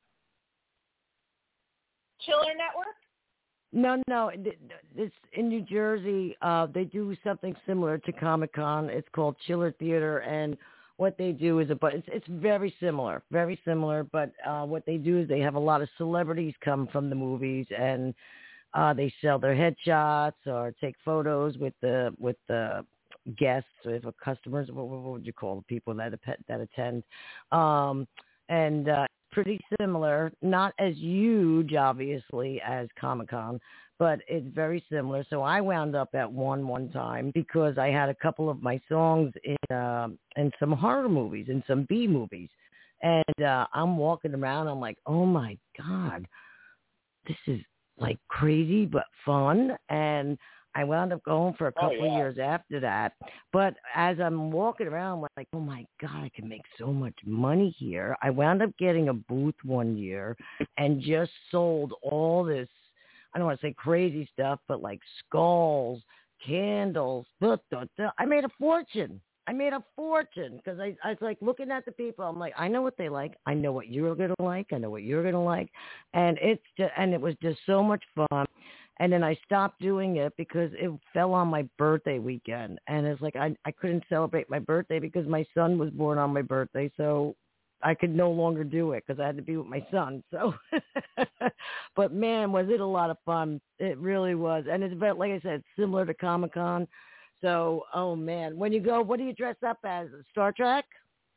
Speaker 1: Chiller Network?
Speaker 2: No, no, it- it's in New Jersey. Uh, they do something similar to Comic-Con. It's called Chiller Theater, and what they do is a but it's it's very similar, very similar. But uh, what they do is they have a lot of celebrities come from the movies, and uh, they sell their headshots or take photos with the with the guests, or if a customers. What, what would you call the people that that attend? Um, and uh, pretty similar, not as huge, obviously, as Comic-Con, but it's very similar. So I wound up at one one time because I had a couple of my songs in uh, in some horror movies, in some B movies. And uh, I'm walking around, I'm like, oh, my God, this is like crazy but fun. And I wound up going for a
Speaker 4: Oh,
Speaker 2: couple
Speaker 4: yeah.
Speaker 2: of years after that. But as I'm walking around, I'm like, oh, my God, I can make so much money here. I wound up getting a booth one year and just sold all this, I don't want to say crazy stuff, but like skulls, candles. Blah, blah, blah. I made a fortune. I made a fortune because I, I was like looking at the people. I'm like, I know what they like. I know what you're going to like. I know what you're going to like. And it's just, and it was just so much fun. And then I stopped doing it because it fell on my birthday weekend. And it's like I, I couldn't celebrate my birthday because my son was born on my birthday. So I could no longer do it because I had to be with my son. So, but man, was it a lot of fun. It really was. And it's about, like I said, similar to Comic-Con. So, oh man, when you go, what do you dress up as? Star Trek?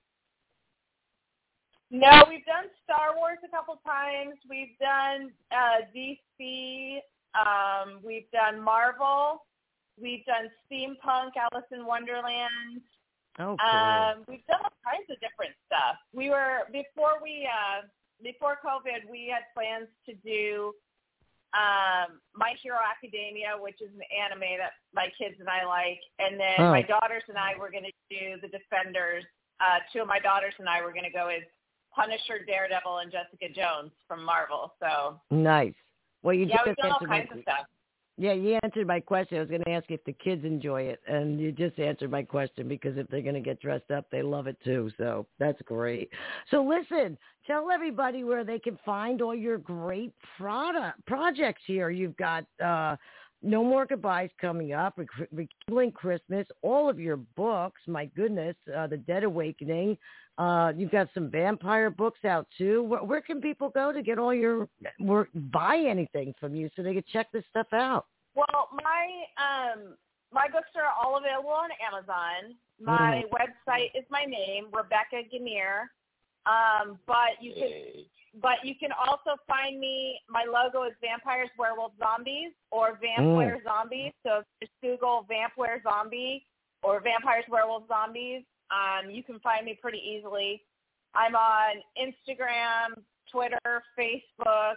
Speaker 1: No, we've done Star Wars a couple times. We've done uh, D C. Um, we've done Marvel. We've done steampunk, Alice in Wonderland.
Speaker 2: Oh, cool.
Speaker 1: Um, we've done all kinds of different stuff. We were before we uh, before COVID, we had plans to do um, My Hero Academia, which is an anime that my kids and I like, and then
Speaker 2: Oh.
Speaker 1: my daughters and I were going to do The Defenders. Uh, two of my daughters and I were going to go as Punisher, Daredevil, and Jessica Jones from Marvel. So
Speaker 2: Nice. Well, you
Speaker 1: yeah,
Speaker 2: just
Speaker 1: we've done all
Speaker 2: answered my
Speaker 1: kinds of stuff.
Speaker 2: Yeah, you answered my question. I was going to ask if the kids enjoy it, and you just answered my question because if they're going to get dressed up, they love it too. So that's great. So listen, tell everybody where they can find all your great product projects here. You've got uh, No More Goodbyes coming up, Rec- Rekindling Christmas, all of your books. My goodness, uh, The Dead Awakening. Uh, you've got some vampire books out too. Where, where can people go to get all your work, buy anything from you so they can check this stuff out?
Speaker 1: Well, my um, my books are all available on Amazon. My
Speaker 2: Mm-hmm.
Speaker 1: website is my name, Rebecca Genier. Um, but you can
Speaker 4: Hey.
Speaker 1: but you can also find me. My logo is Vampires, Werewolves, Zombies, or Vampire
Speaker 2: Mm.
Speaker 1: Zombies. So just Google Vampire Zombie or Vampires, Werewolves, Zombies. Um, you can find me pretty easily. I'm on Instagram, Twitter, Facebook,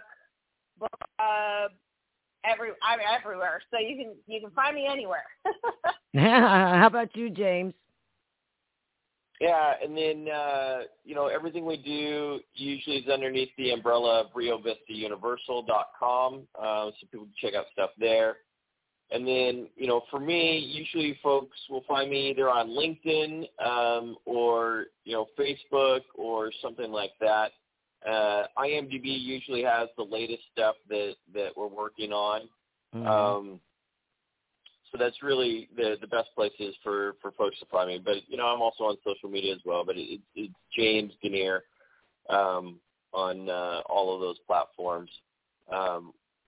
Speaker 1: uh, every I'm everywhere. So you can you can find me anywhere.
Speaker 2: How about you, James?
Speaker 4: Yeah, and then, uh, you know, everything we do usually is underneath the umbrella of Rio Vista Universal dot com, uh, so people can check out stuff there. And then, you know, for me, usually folks will find me either on LinkedIn um, or, you know, Facebook or something like that. Uh, IMDb usually has the latest stuff that, that we're working on.
Speaker 2: Mm-hmm.
Speaker 4: Um, so that's really the, the best places for, for folks to find me. But, you know, I'm also on social media as well. But it, it's James Genier um, on uh, all of those platforms. Um,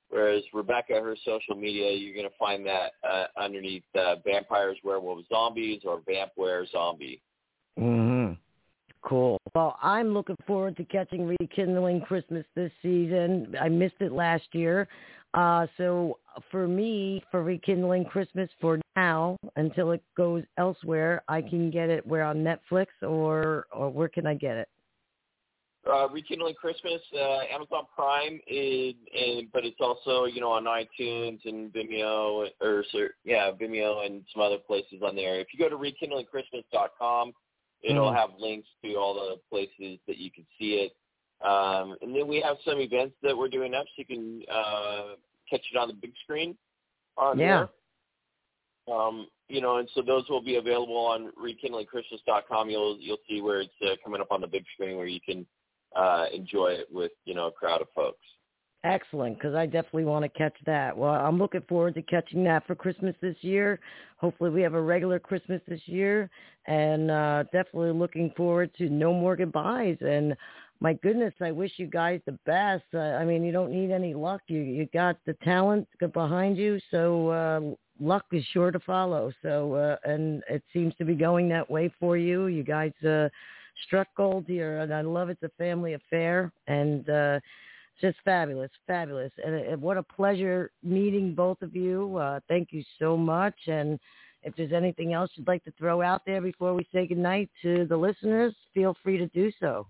Speaker 4: Whereas Rebecca, her social media, you're going to find that uh, underneath uh, Vampires, Werewolves, Zombies, or Vampware Zombie.
Speaker 2: Mm-hmm. Cool. Well, I'm looking forward to catching Rekindling Christmas this season. I missed it last year. Uh, so for me, for Rekindling Christmas for now, until it goes elsewhere, I can get it where on Netflix or, or where can I get it?
Speaker 4: Uh, Rekindling Christmas, uh, Amazon Prime, is, and but it's also, you know, on iTunes and Vimeo, or yeah, Vimeo and some other places on there. If you go to rekindling christmas dot com, it'll mm. have links to all the places that you can see it. Um, and then we have some events that we're doing up, so you can uh, catch it on the big screen on
Speaker 2: yeah.
Speaker 4: there. Um, you know, and so those will be available on rekindling christmas dot com. You'll you'll see where it's uh, coming up on the big screen where you can uh, enjoy it with, you know, a crowd of folks.
Speaker 2: Excellent, because I definitely want to catch that. Well, I'm looking forward to catching that for Christmas this year. Hopefully we have a regular Christmas this year, and uh, definitely looking forward to No More Goodbyes. And my goodness, I wish you guys the best. Uh, I mean, you don't need any luck. You you got the talent behind you, so uh, luck is sure to follow. So, uh, and it seems to be going that way for you. You guys uh, struck gold here, and I love it's a family affair, and uh, just fabulous, fabulous. And, and what a pleasure meeting both of you. Uh, thank you so much. And if there's anything else you'd like to throw out there before we say goodnight to the listeners, feel free to do so.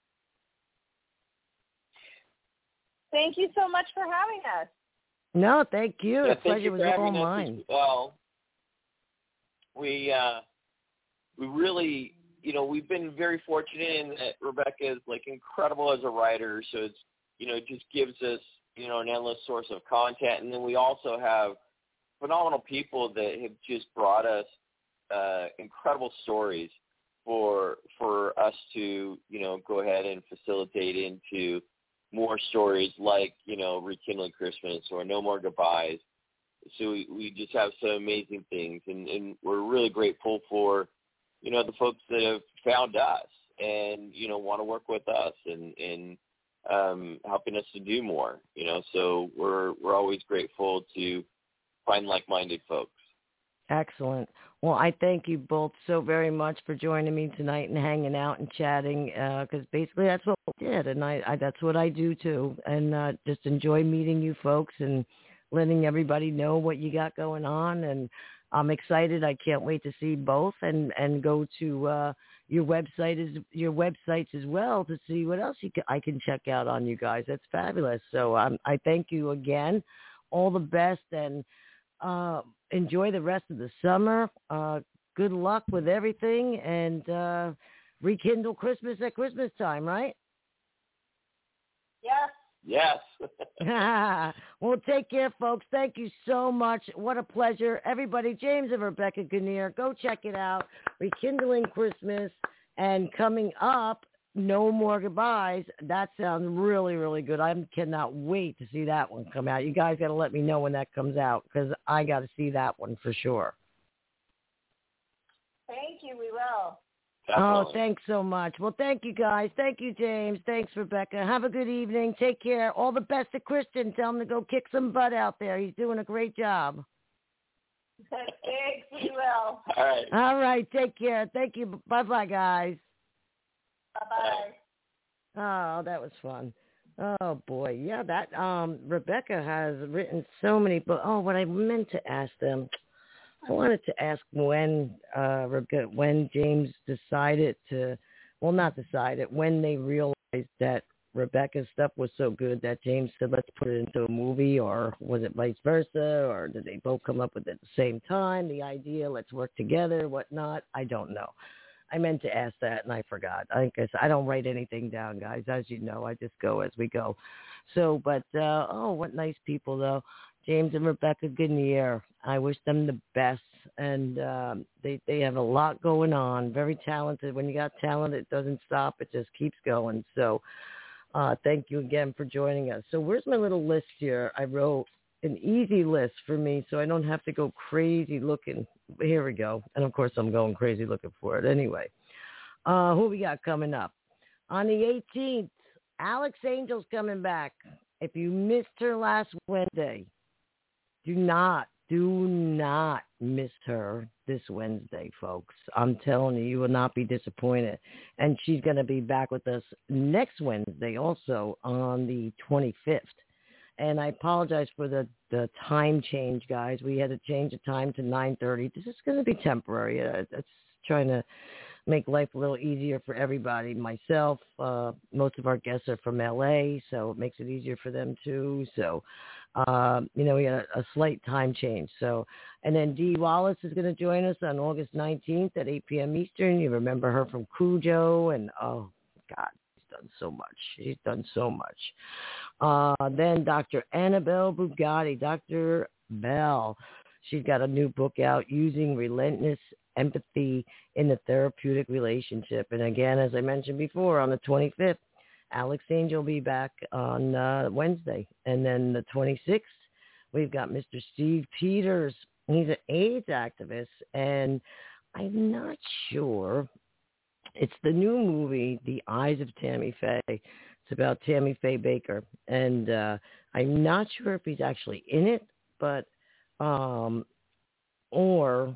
Speaker 1: Thank you so much for having us.
Speaker 2: No, thank you.
Speaker 4: Yeah,
Speaker 2: the pleasure was all mine.
Speaker 4: Well, we, uh, we really, you know, we've been very fortunate in that Rebecca is, like, incredible as a writer, so it's, you know, it just gives us, you know, an endless source of content. And then we also have phenomenal people that have just brought us uh, incredible stories for for us to, you know, go ahead and facilitate into more stories like, you know, Rekindling Christmas or No More Goodbyes. So we, we just have some amazing things, and, and we're really grateful for, you know, the folks that have found us and, you know, want to work with us and, and um, helping us to do more, you know. So we're we're always grateful to find like-minded folks.
Speaker 2: Excellent. Well, I thank you both so very much for joining me tonight and hanging out and chatting, because uh, basically that's what we did, and I, I that's what I do too, and uh, just enjoy meeting you folks and letting everybody know what you got going on. And I'm excited. I can't wait to see both and, and go to uh, your website is your websites as well to see what else you can, I can check out on you guys. That's fabulous. So um, I thank you again. All the best, and uh, enjoy the rest of the summer. Uh, good luck with everything, and uh, rekindle Christmas at Christmas time, right?
Speaker 1: Yes.
Speaker 4: Yes.
Speaker 2: Well, take care, folks. Thank you so much. What a pleasure. Everybody, James and Rebecca Guinier, go check it out. Rekindling Christmas, and coming up, No More Goodbyes. That sounds really, really good. I cannot wait to see that one come out. You guys got to let me know when that comes out, because I got to see that one for sure.
Speaker 1: Thank you. We will.
Speaker 4: Definitely.
Speaker 2: Oh, thanks so much. Well, thank you, guys. Thank you, James. Thanks, Rebecca. Have a good evening. Take care. All the best to Christian. Tell him to go kick some butt out there. He's doing a great job.
Speaker 1: Thanks. We will.
Speaker 4: All right.
Speaker 2: All right. Take care. Thank you. Bye-bye, guys.
Speaker 1: Bye-bye.
Speaker 2: Oh, that was fun. Oh, boy. Yeah, that um, Rebecca has written so many books. Oh, what I meant to ask them, I wanted to ask when uh, Rebecca, when James decided to, well, not decided, when they realized that Rebecca's stuff was so good that James said, let's put it into a movie, or was it vice versa, or did they both come up with it at the same time, the idea, let's work together, whatnot? I don't know. I meant to ask that, and I forgot. I guess I don't write anything down, guys. As you know, I just go as we go. So, but, uh, oh, what nice people, though. James and Rebecca Guinier. I wish them the best, and um, they, they have a lot going on. Very talented. When you got talent, it doesn't stop. It just keeps going. So uh, thank you again for joining us. So where's my little list here? I wrote an easy list for me so I don't have to go crazy looking. Here we go. And, of course, I'm going crazy looking for it anyway. Uh, who we got coming up? On the eighteenth, Alex Angel's coming back. If you missed her last Wednesday, do not, do not miss her this Wednesday, folks. I'm telling you, you will not be disappointed. And she's going to be back with us next Wednesday also on the twenty-fifth. And I apologize for the, the time change, guys. We had to change the time to nine thirty. This is going to be temporary. Uh, it's trying to make life a little easier for everybody. Myself, uh, most of our guests are from L A, so it makes it easier for them too. So, uh, you know, we had a, a slight time change. So, and then Dee Wallace is going to join us on August nineteenth at eight p.m. Eastern. You remember her from Cujo, and oh, God. Done so much. She's done so much. Uh, then Doctor Annabelle Bugatti, Doctor Bell. She's got a new book out, Using Relentless Empathy in the Therapeutic Relationship. And again, as I mentioned before, on the twenty-fifth, Alex Angel will be back on uh, Wednesday. And then the twenty-sixth, we've got Mister Steve Peters. He's an AIDS activist, and I'm not sure. It's the new movie, The Eyes of Tammy Faye. It's about Tammy Faye Baker. And uh, I'm not sure if he's actually in it, but, um, or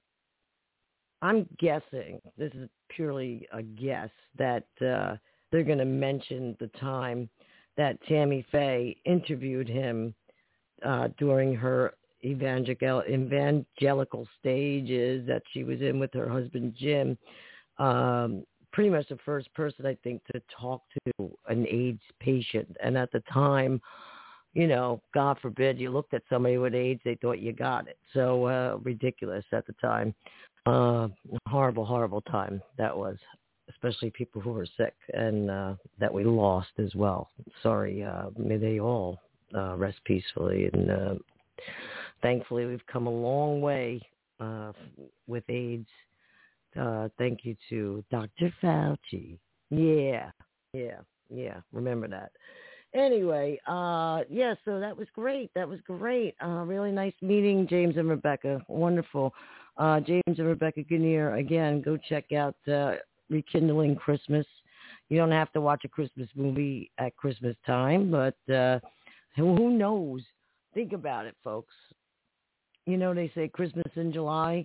Speaker 2: I'm guessing, this is purely a guess, that uh, they're going to mention the time that Tammy Faye interviewed him uh, during her evangelical, evangelical stages that she was in with her husband, Jim. Um, pretty much the first person, I think, to talk to an AIDS patient. And at the time, you know, God forbid, you looked at somebody with AIDS, they thought you got it. So uh, ridiculous at the time. Uh, horrible, horrible time that was, especially people who were sick and uh, that we lost as well. Sorry, uh, may they all uh, rest peacefully. And uh, thankfully, we've come a long way uh, with AIDS. Uh, thank you to Doctor Fauci. Yeah, yeah, yeah. Remember that. Anyway, uh, yeah, so that was great. That was great. Uh, really nice meeting James and Rebecca. Wonderful. Uh, James and Rebecca Kinnear, again, go check out uh, Rekindling Christmas. You don't have to watch a Christmas movie at Christmas time, but uh, who knows? Think about it, folks. You know, they say Christmas in July.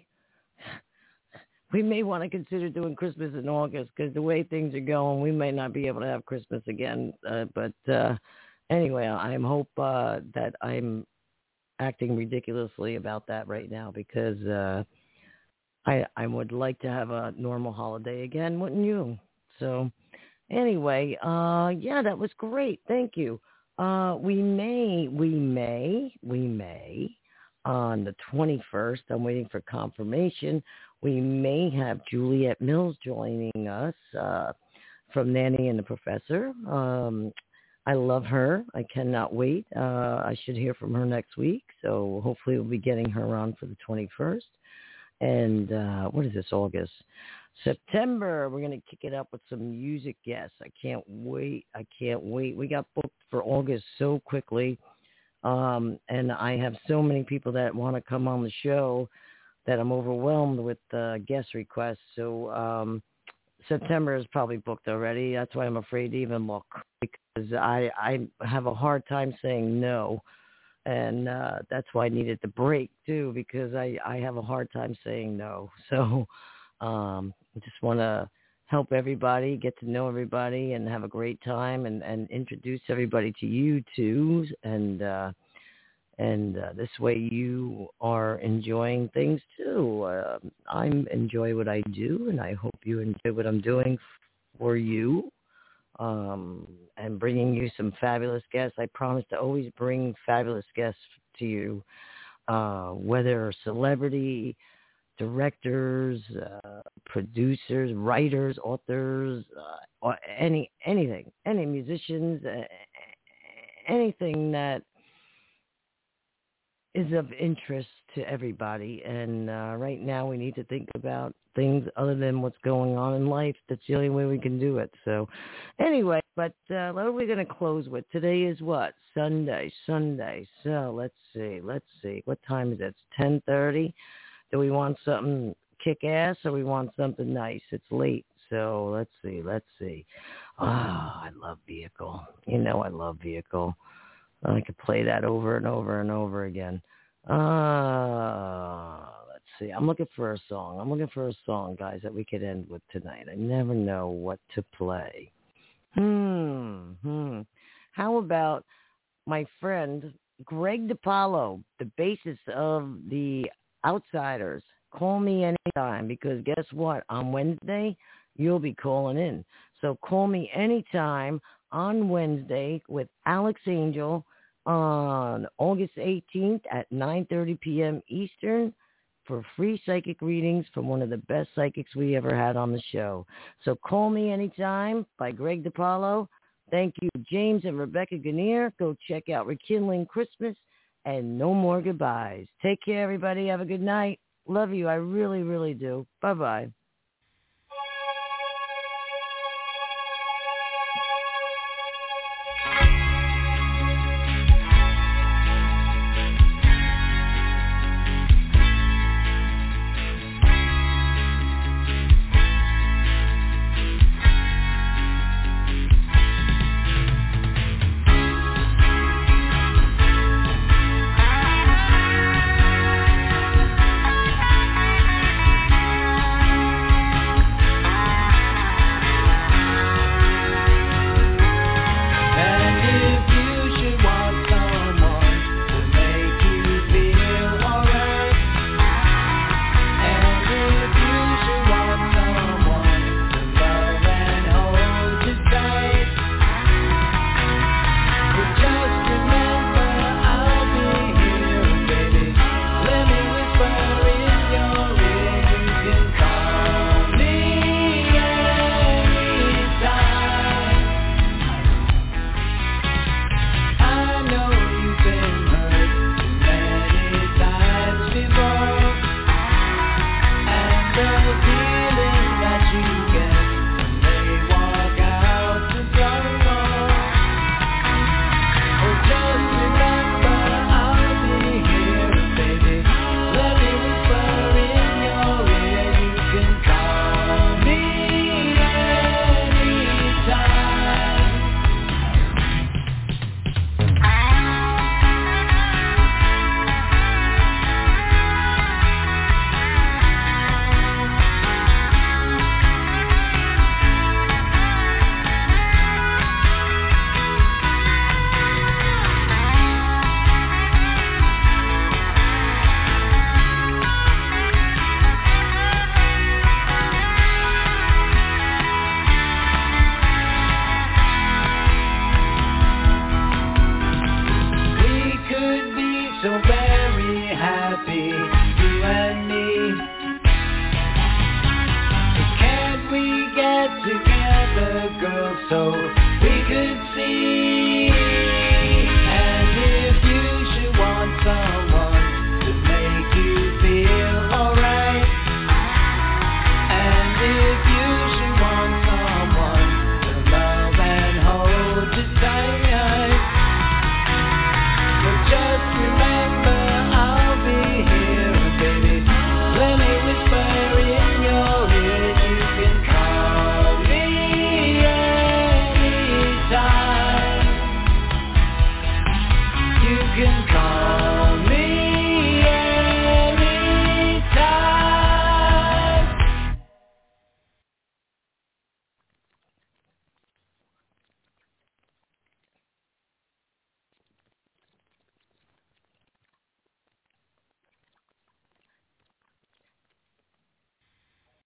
Speaker 2: We may want to consider doing Christmas in August because the way things are going, we may not be able to have Christmas again. Uh, but uh, anyway, I hope uh, that I'm acting ridiculously about that right now because uh, I I would like to have a normal holiday again, wouldn't you? So anyway, uh, yeah, that was great. Thank you. Uh, we may, we may, we may on the twenty-first, I'm waiting for confirmation, we may have Juliet Mills joining us uh, from Nanny and the Professor. Um, I love her. I cannot wait. Uh, I should hear from her next week. So hopefully we'll be getting her on for the twenty-first. And uh, what is this, August? September, we're going to kick it up with some music guests. I can't wait. I can't wait. We got booked for August so quickly. Um, and I have so many people that want to come on the show that I'm overwhelmed with uh, guest requests. So um, September is probably booked already. That's why I'm afraid to even look because I, I have a hard time saying no. And uh, that's why I needed the break, too, because I, I have a hard time saying no. So um, I just want to help everybody, get to know everybody, and have a great time and, and introduce everybody to you, too. And uh, and uh, this way you are enjoying things, too. Uh, I enjoy what I do, and I hope you enjoy what I'm doing for you. Um, and bringing you some fabulous guests. I promise to always bring fabulous guests to you, uh, whether celebrity, directors, uh, producers, writers, authors, uh, or any anything, any musicians, uh, anything that is of interest to everybody. And uh, right now we need to think about things other than what's going on in life. That's the only way we can do it. So anyway, but uh, what are we going to close with? Today is what? Sunday, Sunday. So let's see, let's see. What time is it? It's ten thirty. Do we want something kick-ass or we want something nice? It's late. So let's see, let's see. Oh, I love Vehicle. You know I love Vehicle. I could play that over and over and over again. Uh, let's see. I'm looking for a song. I'm looking for a song, guys, that we could end with tonight. I never know what to play. Hmm. Hmm. How about my friend Greg DiPaolo, the bassist of the Outsiders? Call me anytime, because guess what? On Wednesday, you'll be calling in. So call me anytime on Wednesday with Alex Angel on August eighteenth at nine thirty p.m. Eastern for free psychic readings from one of the best psychics we ever had on the show. So Call Me Anytime by Greg DiPaolo. Thank you, James and Rebecca Gannier. Go check out Rekindling Christmas and No More Goodbyes. Take care, everybody. Have a good night. Love you. I really, really do. Bye-bye.
Speaker 3: So we could see